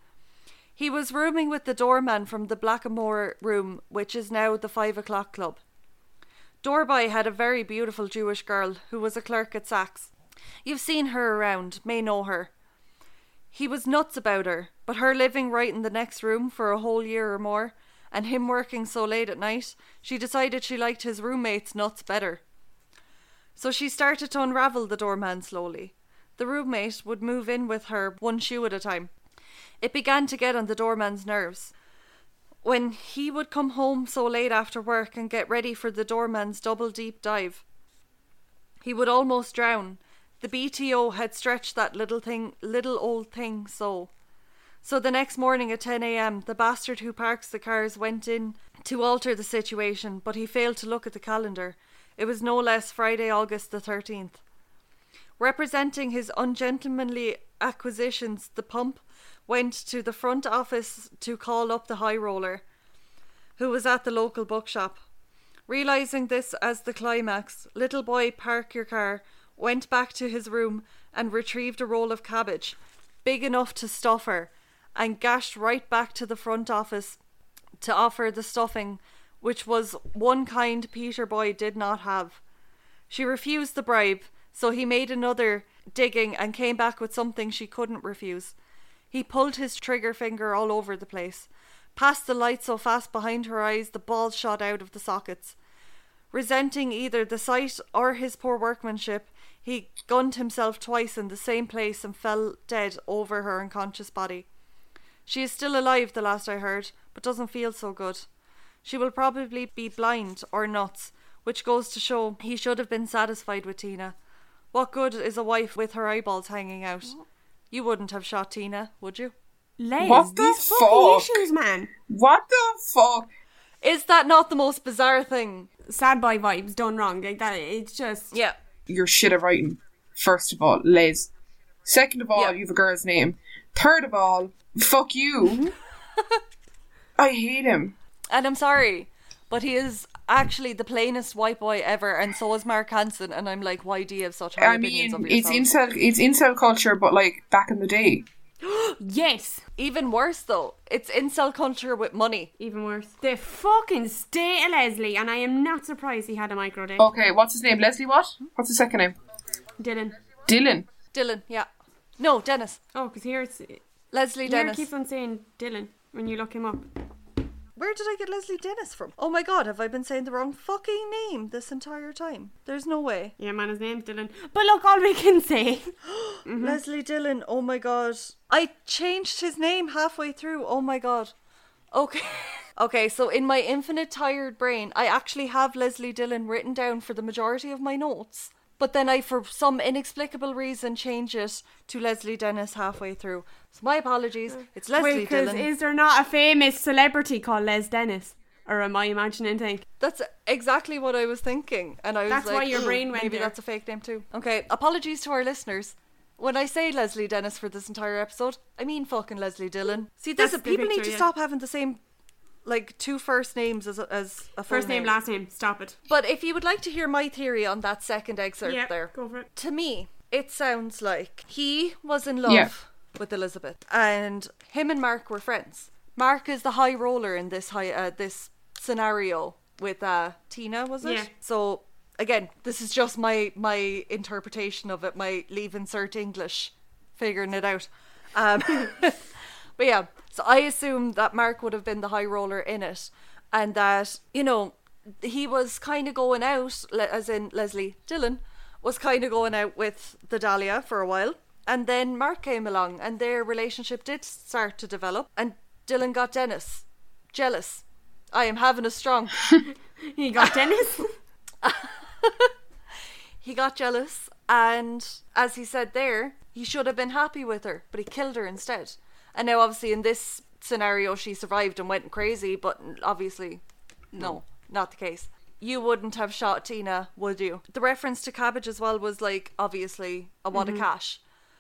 He was rooming with the doorman from the Blackamoor room, which is now the Five O'Clock Club. Dorby had a very beautiful Jewish girl who was a clerk at Saks. You've seen her around, may know her. He was nuts about her, but her living right in the next room for a whole year or more, and him working so late at night, she decided she liked his roommate's nuts better. So she started to unravel the doorman slowly. The roommate would move in with her one shoe at a time. It began to get on the doorman's nerves. When he would come home so late after work and get ready for the doorman's double deep dive, he would almost drown. The B T O had stretched that little thing, little old thing so. So the next morning at ten a.m, the bastard who parks the cars went in to alter the situation, but he failed to look at the calendar. It was no less Friday, August the thirteenth. Representing his ungentlemanly acquisitions, the pump went to the front office to call up the high roller, who was at the local bookshop. Realising this as the climax, little boy park your car went back to his room and retrieved a roll of cabbage, big enough to stuff her, and gashed right back to the front office to offer the stuffing, which was one kind Peter Boy did not have. She refused the bribe, so he made another digging and came back with something she couldn't refuse. He pulled his trigger finger all over the place, passed the light so fast behind her eyes the balls shot out of the sockets. Resenting either the sight or his poor workmanship, he gunned himself twice in the same place and fell dead over her unconscious body. She is still alive, the last I heard, but doesn't feel so good. She will probably be blind or nuts, which goes to show he should have been satisfied with Tina. What good is a wife with her eyeballs hanging out? You wouldn't have shot Tina, would you? Les, What the these fucking fuck? issues, man. What the fuck? Is that not the most bizarre thing? Sad boy vibes done wrong. Like that, it's just. Yeah. You're shit at writing. First of all, Les. Second of all, Yeah. you have a girl's name. Third of all, fuck you. I hate him. And I'm sorry, but he is actually the plainest white boy ever, and so is Mark Hansen. And I'm like, why do you have such high I opinions mean, of it's yourself? incel, it's incel culture, but like back in the day. Yes. Even worse though, it's incel culture with money. Even worse. The fucking state of Leslie, and I am not surprised he had a micro dick. Okay, what's his name? Leslie what? What's his second name? Dylan. Dylan. Dylan, yeah. No, Dennis. Oh, because here it's... Leslie Here Dennis. it keeps on saying Dylan when you look him up. Where did I get Leslie Dennis from? Oh my god, have I been saying the wrong fucking name this entire time? There's no way. Yeah, man, his name's Dylan. But look, all we can say... Mm-hmm. Leslie Dillon, oh my god. I changed his name halfway through, oh my god. Okay. Okay, so in my infinite tired brain, I actually have Leslie Dillon written down for the majority of my notes. But then I, for some inexplicable reason, change it to Leslie Dennis halfway through. So my apologies. It's Leslie Wait, because Dillon. is there not a famous celebrity called Les Dennis? Or am I imagining things? That's exactly what I was thinking. And I was That's like, why your "Ugh, brain went maybe there." that's a fake name too. Okay, apologies to our listeners. When I say Leslie Dennis for this entire episode, I mean fucking Leslie Dillon. See, this That's the people need picture, to yeah. stop having the same, like, two first names as a, as a full First name, last name. Stop it. But if you would like to hear my theory on that second excerpt Yeah, there, go for it. to me, it sounds like he was in love Yeah. with Elizabeth, and him and Mark were friends. Mark is the high roller in this high uh, this scenario with uh, Tina, was it? Yeah. So again, this is just my my interpretation of it, my leave insert English, figuring it out. Um, but yeah, so I assume that Mark would have been the high roller in it, and that, you know, he was kind of going out, le- as in Leslie Dillon was kind of going out with the Dahlia for a while, and then Mark came along, and their relationship did start to develop, and Dylan got Dennis jealous. I am having a strong. He got Dennis. He got jealous, and as he said there, he should have been happy with her, but he killed her instead. And now obviously in this scenario she survived and went crazy, but obviously no, not the case. You wouldn't have shot Tina, would you? The reference to cabbage as well was like, obviously, a wad of cash.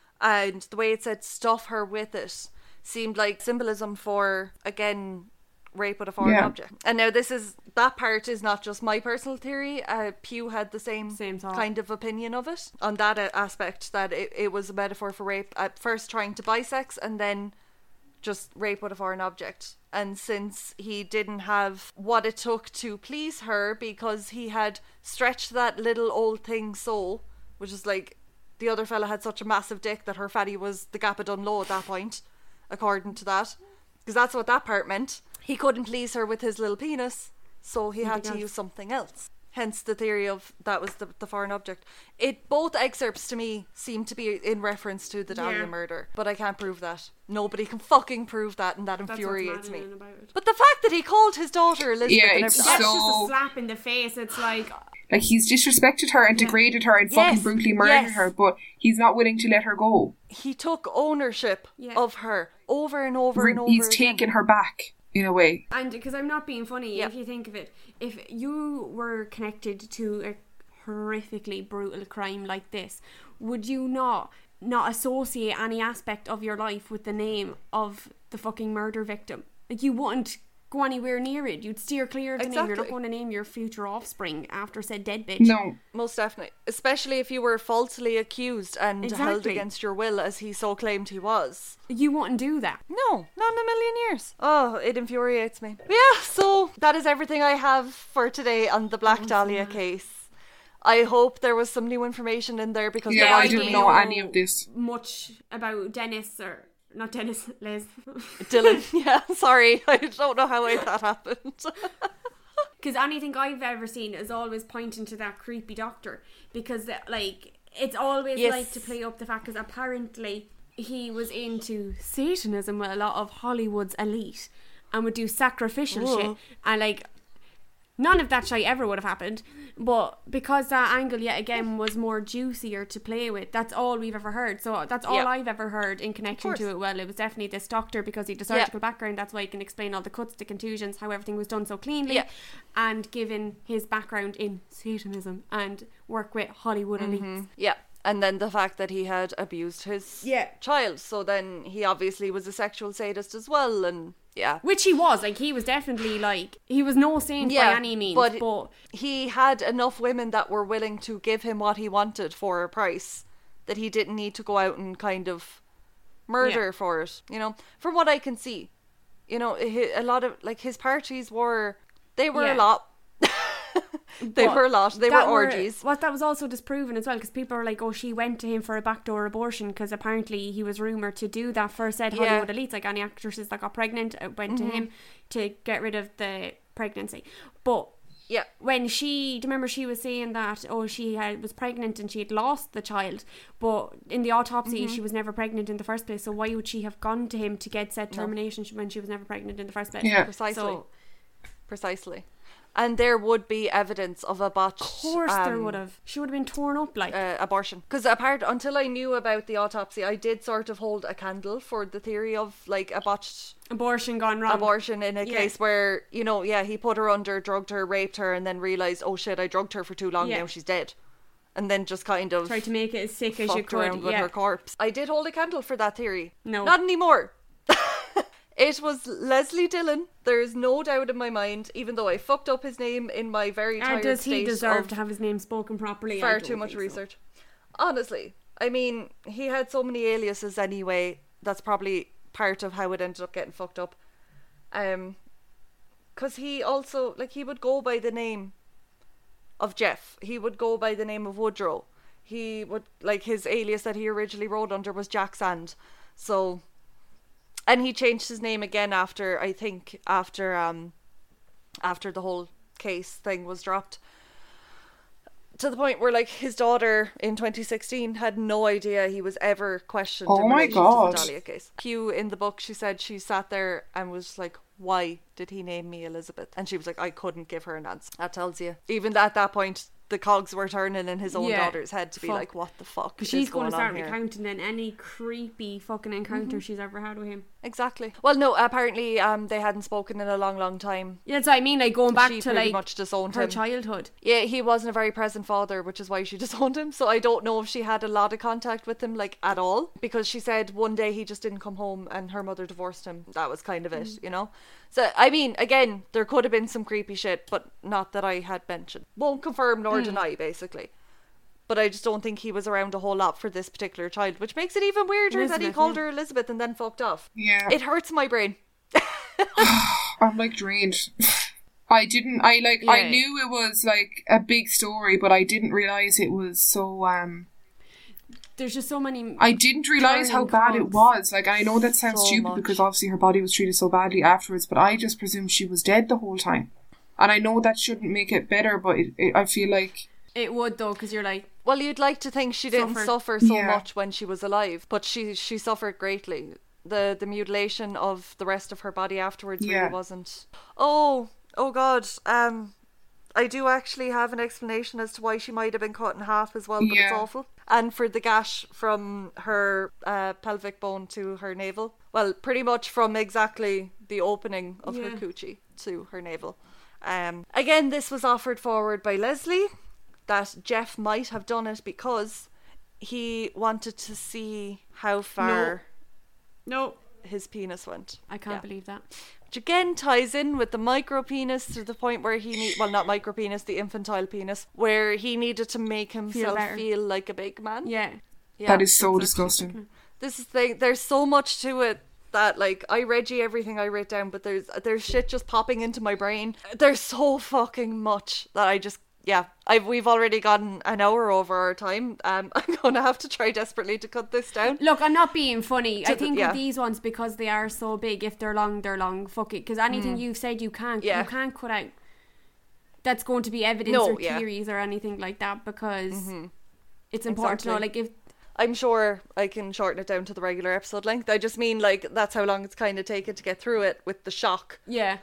And the way it said stuff her with it seemed like symbolism for, again, rape with a foreign Yeah. object. And now this is, that part is not just my personal theory. Uh, Pew had the same, Same thought. kind of opinion of it, on that uh, aspect, that it, it was a metaphor for rape, at first trying to buy sex and then just rape with a foreign object. And since he didn't have what it took to please her, because he had stretched that little old thing so, which is like, the other fella had such a massive dick that her fatty was the gap of done low at that point, according to that, because that's what that part meant. He couldn't please her with his little penis, so he had to else. use something else. Hence the theory of that was the, the foreign object. It both excerpts to me seem to be in reference to the Dahlia Yeah. murder, but I can't prove that. Nobody can fucking prove that, and that That's infuriates what's me. maddening about it. But the fact that he called his daughter Elizabeth Yeah, and it's everything, That's so- just a slap in the face. It's like, Like, he's disrespected her and degraded her and Yes, fucking brutally murdered yes. her, but he's not willing to let her go. he took ownership Yeah. of her over and over and over He's again. taken her back, in a way. and because I'm not being funny, Yeah. if you think of it, if you were connected to a horrifically brutal crime like this, would you not not associate any aspect of your life with the name of the fucking murder victim? Like, you wouldn't go anywhere near it. You'd steer clear of the name. You're not Exactly. going to name your future offspring after said dead bitch. No. Most definitely. Especially if you were falsely accused and held Exactly. against your will, as he so claimed he was. You wouldn't do that. No, not in a million years. Oh, it infuriates me. Yeah, so that is everything I have for today on the Black Dahlia case. I hope there was some new information in there, because Yeah, there I was didn't for me. know any of this. Much about Dennis, or not Dennis, Les. Dylan. Yeah, sorry. I don't know how that happened. Because anything I've ever seen is always pointing to that creepy doctor. Because, like, it's always Yes. like to play up the fact, because apparently he was into Satanism with a lot of Hollywood's elite and would do sacrificial Whoa. shit. And, like, none of that shit ever would have happened. But because that angle, yet again, was more juicier to play with, that's all we've ever heard. So that's all Yeah. I've ever heard in connection course. to it. Well, it was definitely this doctor, because he had a surgical background. That's why he can explain all the cuts, the contusions, how everything was done so cleanly. Yeah. And given his background in Satanism and work with Hollywood elites. Yeah. And then the fact that he had abused his Yeah. child. So then he obviously was a sexual sadist as well. And yeah. Which he was. Like, he was definitely, like, he was no saint Yeah, by any means. but- But, He had enough women that were willing to give him what he wanted for a price that he didn't need to go out and kind of murder Yeah. for it, you know, from what I can see. You know, hi- a lot of, like, his parties were, they were Yeah. a lot. They But were a lot. They were that orgies. Well, that was also disproven as well, because people were like, oh, she went to him for a backdoor abortion, because apparently he was rumoured to do that for said Yeah. Hollywood elites, like any actresses that got pregnant uh, went Mm-hmm. to him to get rid of the pregnancy. But Yeah. when she, do you remember she was saying that, oh, she had, was pregnant and she had lost the child, but in the autopsy Mm-hmm. she was never pregnant in the first place, so why would she have gone to him to get said termination when she was never pregnant in the first place? Yeah. Precisely. So, Precisely. And there would be evidence of a botched of course there um, would have. She would have been torn up, like. uh, abortion. Because apart until I knew about the autopsy, I did sort of hold a candle for the theory of like a botched Abortion gone wrong. abortion in a Yeah. case where, you know, yeah, he put her under, drugged her, raped her, and then realised, oh shit, I drugged her for too long, Yeah. now she's dead. And then just kind of Try to make it as sick as you fucked could. around with Yeah. her corpse. I did hold a candle for that theory. No. Not anymore. It was Leslie Dillon. There's no doubt in my mind, even though I fucked up his name in my very And tired does he state deserve of to have his name spoken properly? I far don't too much think so. research. Honestly, I mean, he had so many aliases anyway. That's probably part of how it ended up getting fucked up. Um, because he also, like, he would go by the name of Jeff. He would go by the name of Woodrow. He would, like, his alias that he originally wrote under was Jack Sand. So, and he changed his name again after, I think, after, um, after the whole case thing was dropped. To the point where, like, his daughter in twenty sixteen had no idea he was ever questioned Oh in my relation God. to the Dahlia case. Hugh, in the book, she said she sat there and was like, why did he name me Elizabeth? And she was like, I couldn't give her an answer. That tells you. Even at that point, the cogs were turning in his own Yeah. daughter's head to be Fuck. like, what the fuck Because is she's going going to on start here? recounting then any creepy fucking encounter Mm-hmm. she's ever had with him. Exactly. Well, no, apparently um, they hadn't spoken in a long, long time. Yeah, that's what I mean, like going back She to pretty like much disowned her him. childhood. Yeah, he wasn't a very present father, which is why she disowned him. So I don't know if she had a lot of contact with him, like, at all. Because she said one day he just didn't come home and her mother divorced him. That was kind of it, Mm. you know? So, I mean, again, there could have been some creepy shit, but not that I had mentioned. Won't confirm nor Mm. deny, basically. But I just don't think he was around a whole lot for this particular child, which makes it even weirder that he Elizabeth, called yeah. her Elizabeth and then fucked off. Yeah. It hurts my brain. I'm like drained. I didn't, I like, I Yeah. knew it was like a big story, but I didn't realise it was so, um, There's just so many. I didn't realise how Turning bad it cogs. was. Like, I know that sounds So stupid much. because obviously her body was treated so badly afterwards, but I just presumed she was dead the whole time. And I know that shouldn't make it better, but it, it, I feel like, It would though, because you're like, Well, you'd like to think she didn't Suffered. suffer so Yeah. much when she was alive, but she she suffered greatly. The the mutilation of the rest of her body afterwards Yeah. really wasn't. Oh, oh God. Um, I do actually have an explanation as to why she might have been cut in half as well, but it's Yeah. awful. And for the gash from her uh, pelvic bone to her navel. Well, pretty much from exactly the opening of her Yeah. coochie to her navel. Um, again, this was offered forward by Leslie, that Jeff might have done it because he wanted to see how far no, his penis went. I can't Yeah. believe that. Which again ties in with the micro penis to the point where he need well not micro penis, the infantile penis, where he needed to make himself better. feel like a big man. Yeah, Yeah. that is so disgusting. This is the there's so much to it that, like, I read you everything I wrote down, but there's there's shit just popping into my brain. There's so fucking much that I just yeah. I've we've already gotten an hour over our time. Um, I'm gonna have to try desperately to cut this down. look, I'm not being funny. I the- think yeah. with these ones, because they are so big, if they're long, they're long. Fuck it, because anything you've said, you can't, Mm. Yeah. you can't cut out. That's going to be evidence No, or yeah. Mm-hmm. theories or anything like that, because it's important to know. Like if I'm sure I can shorten it down to the regular episode length. I just mean, like, that's how long it's kind of taken to get through it with the shock. yeah,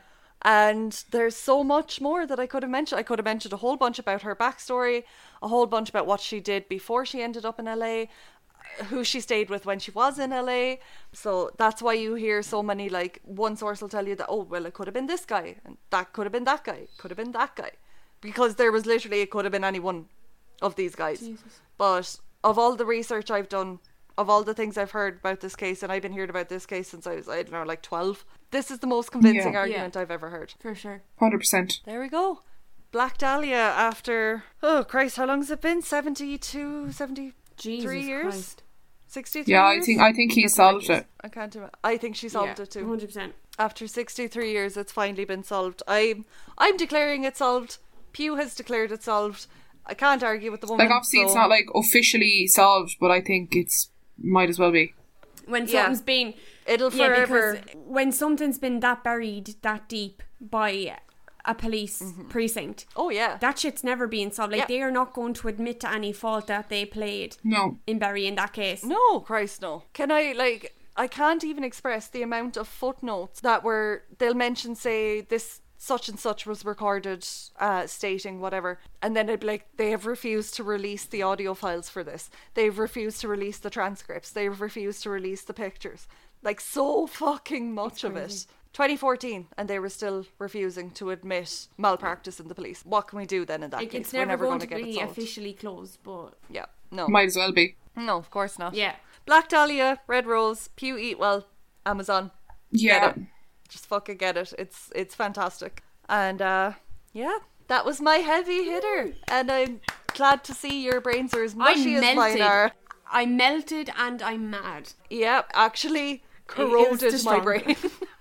And there's so much more that I could have mentioned. I could have mentioned a whole bunch about her backstory, a whole bunch about what she did before she ended up in L A, who she stayed with when she was in L A. So that's why you hear so many, like, one source will tell you that, oh, well, it could have been this guy, and that could have been that guy, could have been that guy. Because there was literally, it could have been any one of these guys. Jesus. But of all the research I've done, of all the things I've heard about this case, and I've been hearing about this case since I was, I don't know, like twelve, this is the most convincing Yeah. argument I've ever heard. For sure. one hundred percent. There we go. Black Dahlia after, oh Christ, how long has it been? seventy-two, seventy-three Jesus years? Christ. sixty-three Yeah, I years? think I think he solved it. I can't do it. I think she solved Yeah, it too. one hundred percent. After sixty-three years, it's finally been solved. I'm, I'm declaring it solved. Pew has declared it solved. I can't argue with the woman. Like, obviously, so- it's not like officially solved, but I think it's might as well be. When Yeah. something's been... It'll Yeah, forever. because when something's been that buried, that deep by a police precinct, Oh yeah. that shit's never been solved. Like, Yeah. they are not going to admit to any fault that they played No. in burying that case. No, Christ, no. Can I, like, I can't even express the amount of footnotes that were, they'll mention, say, this such and such was recorded, uh, stating whatever, and then it'd be like, they have refused to release the audio files for this. They've refused to release the transcripts. They've refused to release the pictures. Like, so fucking much of it. twenty fourteen, and they were still refusing to admit malpractice in the police. What can we do then in that Like, case? it's We're never, never going going to get it be solved. officially closed, but... Yeah, no. Might as well be. No, of course not. Yeah. Black Dahlia, Red Rose, Pew Eat Well, Amazon. Yeah. Get it. Just fucking get it. It's it's fantastic. And uh yeah, that was my heavy hitter. And I'm glad to see your brains are as mushy I'm as mine melted. are. I melted and I'm mad. Yeah, actually It corroded was my strong. brain.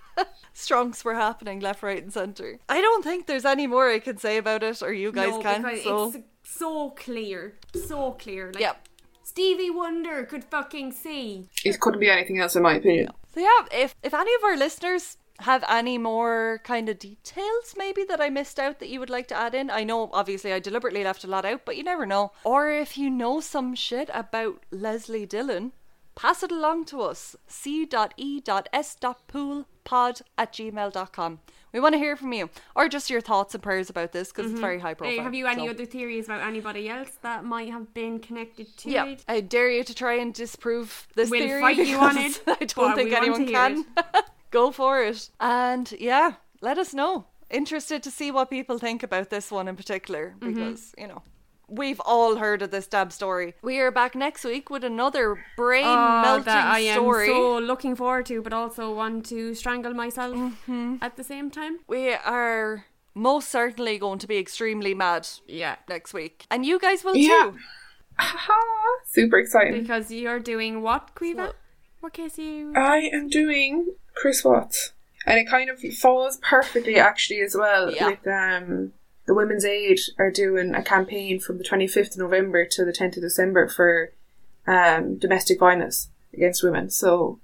Strongs were happening left, right, and centre. I don't think there's any more I can say about it, or you guys no, can. because So it's so clear. So clear. Like, yeah. Stevie Wonder could fucking see. It couldn't be anything else, in my opinion. So yeah, if if any of our listeners have any more kind of details maybe that I missed out that you would like to add in, I know obviously I deliberately left a lot out, but you never know. Or if you know some shit about Leslie Dillon, pass it along to us. c.e.s.poolpod at gmail dot com. We want to hear from you, or just your thoughts and prayers about this, because it's very high profile. Hey, have you any so. other theories about anybody else that might have been connected to Yeah, it? I dare you to try and disprove this We'll theory. fight you on because it, I but don't think we want anyone to can. hear Go for it. And yeah, let us know. Interested to see what people think about this one in particular, because, you know, we've all heard of this dab story. We are back next week with another brain melting Oh, that I am story. so looking forward to, but also want to strangle myself Mm-hmm. at the same time. We are most certainly going to be extremely mad Yeah. next week. And you guys will Yeah. too. Super exciting. Because you're doing what, Quiva? So- What case are you? I am doing Chris Watts. And it kind of falls perfectly, actually, as well. Yeah. With um, the Women's Aid are doing a campaign from the twenty-fifth of November to the tenth of December for um, domestic violence against women. So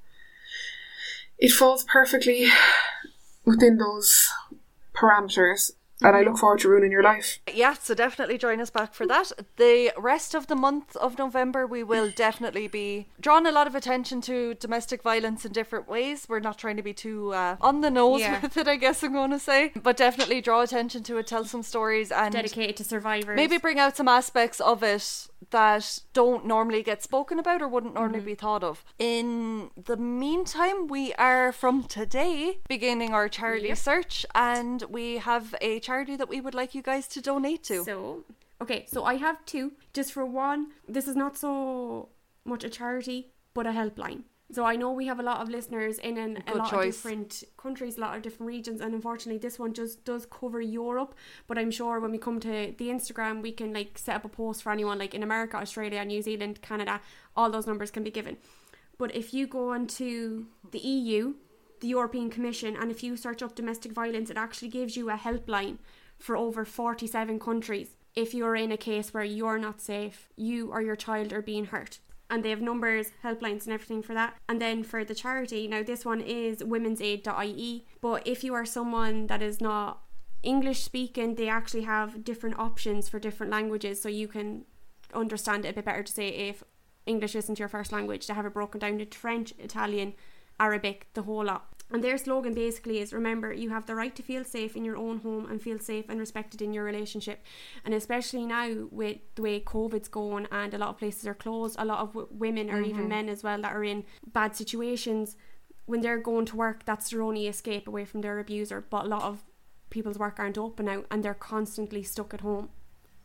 it falls perfectly within those parameters. And I look forward to ruining your life. Yeah, so definitely join us back for that. The rest of the month of November, we will definitely be drawing a lot of attention to domestic violence in different ways. We're not trying to be too uh, on the nose Yeah. with it, I guess I'm going to say. But definitely draw attention to it, tell some stories, and Dedicated to survivors. maybe bring out some aspects of it that don't normally get spoken about or wouldn't normally Mm-hmm. be thought of. In the meantime, we are from today beginning our charity Yep. search, and we have a charity that we would like you guys to donate to. So, okay, so I have two. Just for one, this is not so much a charity, but a helpline. So I know we have a lot of listeners in an, a Good lot choice. of different countries, a lot of different regions, and unfortunately this one just does cover Europe. But I'm sure when we come to the Instagram, we can like set up a post for anyone like in America, Australia, New Zealand, Canada. All those numbers can be given. But if you go onto the E U, the European Commission, and if you search up domestic violence, it actually gives you a helpline for over forty-seven countries if you're in a case where you're not safe, you or your child are being hurt. And they have numbers, helplines and everything for that. And then for the charity, now this one is women's aid dot I E, but if you are someone that is not English speaking, they actually have different options for different languages, so you can understand it a bit better. To say if English isn't your first language, they have it broken down into French, Italian, Arabic, the whole lot. And their slogan basically is, remember, you have the right to feel safe in your own home and feel safe and respected in your relationship. And especially now with the way COVID's going and a lot of places are closed, a lot of w- women or even men as well that are in bad situations, when they're going to work, that's their only escape away from their abuser. But a lot of people's work aren't open now and they're constantly stuck at home.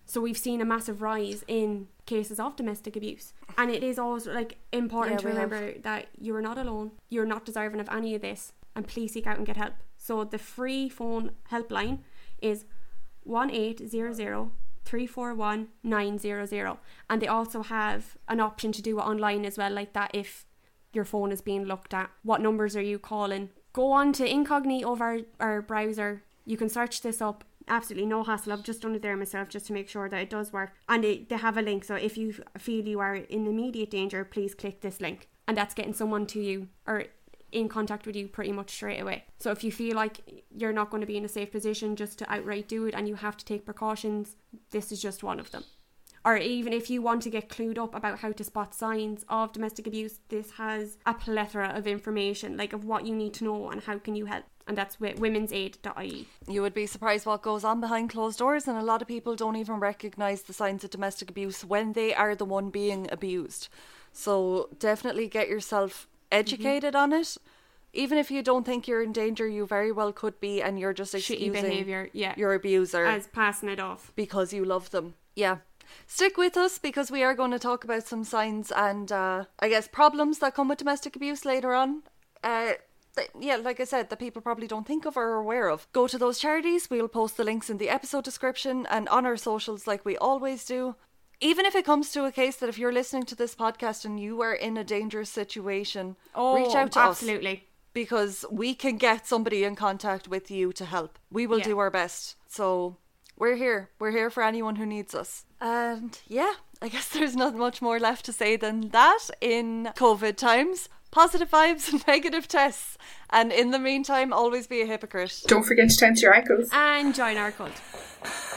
So we've seen a massive rise in cases of domestic abuse. And it is always like important Yeah, to we remember that you are not alone. You're not deserving of any of this. And please seek out and get help. So the free phone helpline is one eight hundred, three four one, nine hundred. And they also have an option to do it online as well, like that if your phone is being looked at. What numbers are you calling? Go on to incognito of our, our browser. You can search this up. Absolutely no hassle. I've just done it there myself just to make sure that it does work. And they, they have a link. So if you feel you are in immediate danger, please click this link. And that's getting someone to you or in contact with you pretty much straight away. So if you feel like you're not going to be in a safe position just to outright do it and you have to take precautions, this is just one of them. Or even if you want to get clued up about how to spot signs of domestic abuse, this has a plethora of information, like of what you need to know and how can you help. And that's with women's aid dot I E. You would be surprised what goes on behind closed doors, and a lot of people don't even recognise the signs of domestic abuse when they are the one being abused. So definitely get yourself educated mm-hmm. on it. Even if you don't think you're in danger, you very well could be, and you're just excusing shitty behaviour, yeah, your abuser as passing it off because you love them. Yeah. Stick with us because we are going to talk about some signs and uh, I guess problems that come with domestic abuse later on. Uh, th- yeah, like I said, that people probably don't think of or are aware of. Go to those charities. We'll post the links in the episode description and on our socials like we always do. Even if it comes to a case that if you're listening to this podcast and you are in a dangerous situation, oh, reach out to absolutely. us. Absolutely. Because we can get somebody in contact with you to help. We will yeah. do our best. So we're here. We're here for anyone who needs us. And yeah, I guess there's not much more left to say than that in COVID times. Positive vibes and negative tests. And in the meantime, always be a hypocrite. Don't forget to tense your ankles. And join our cult.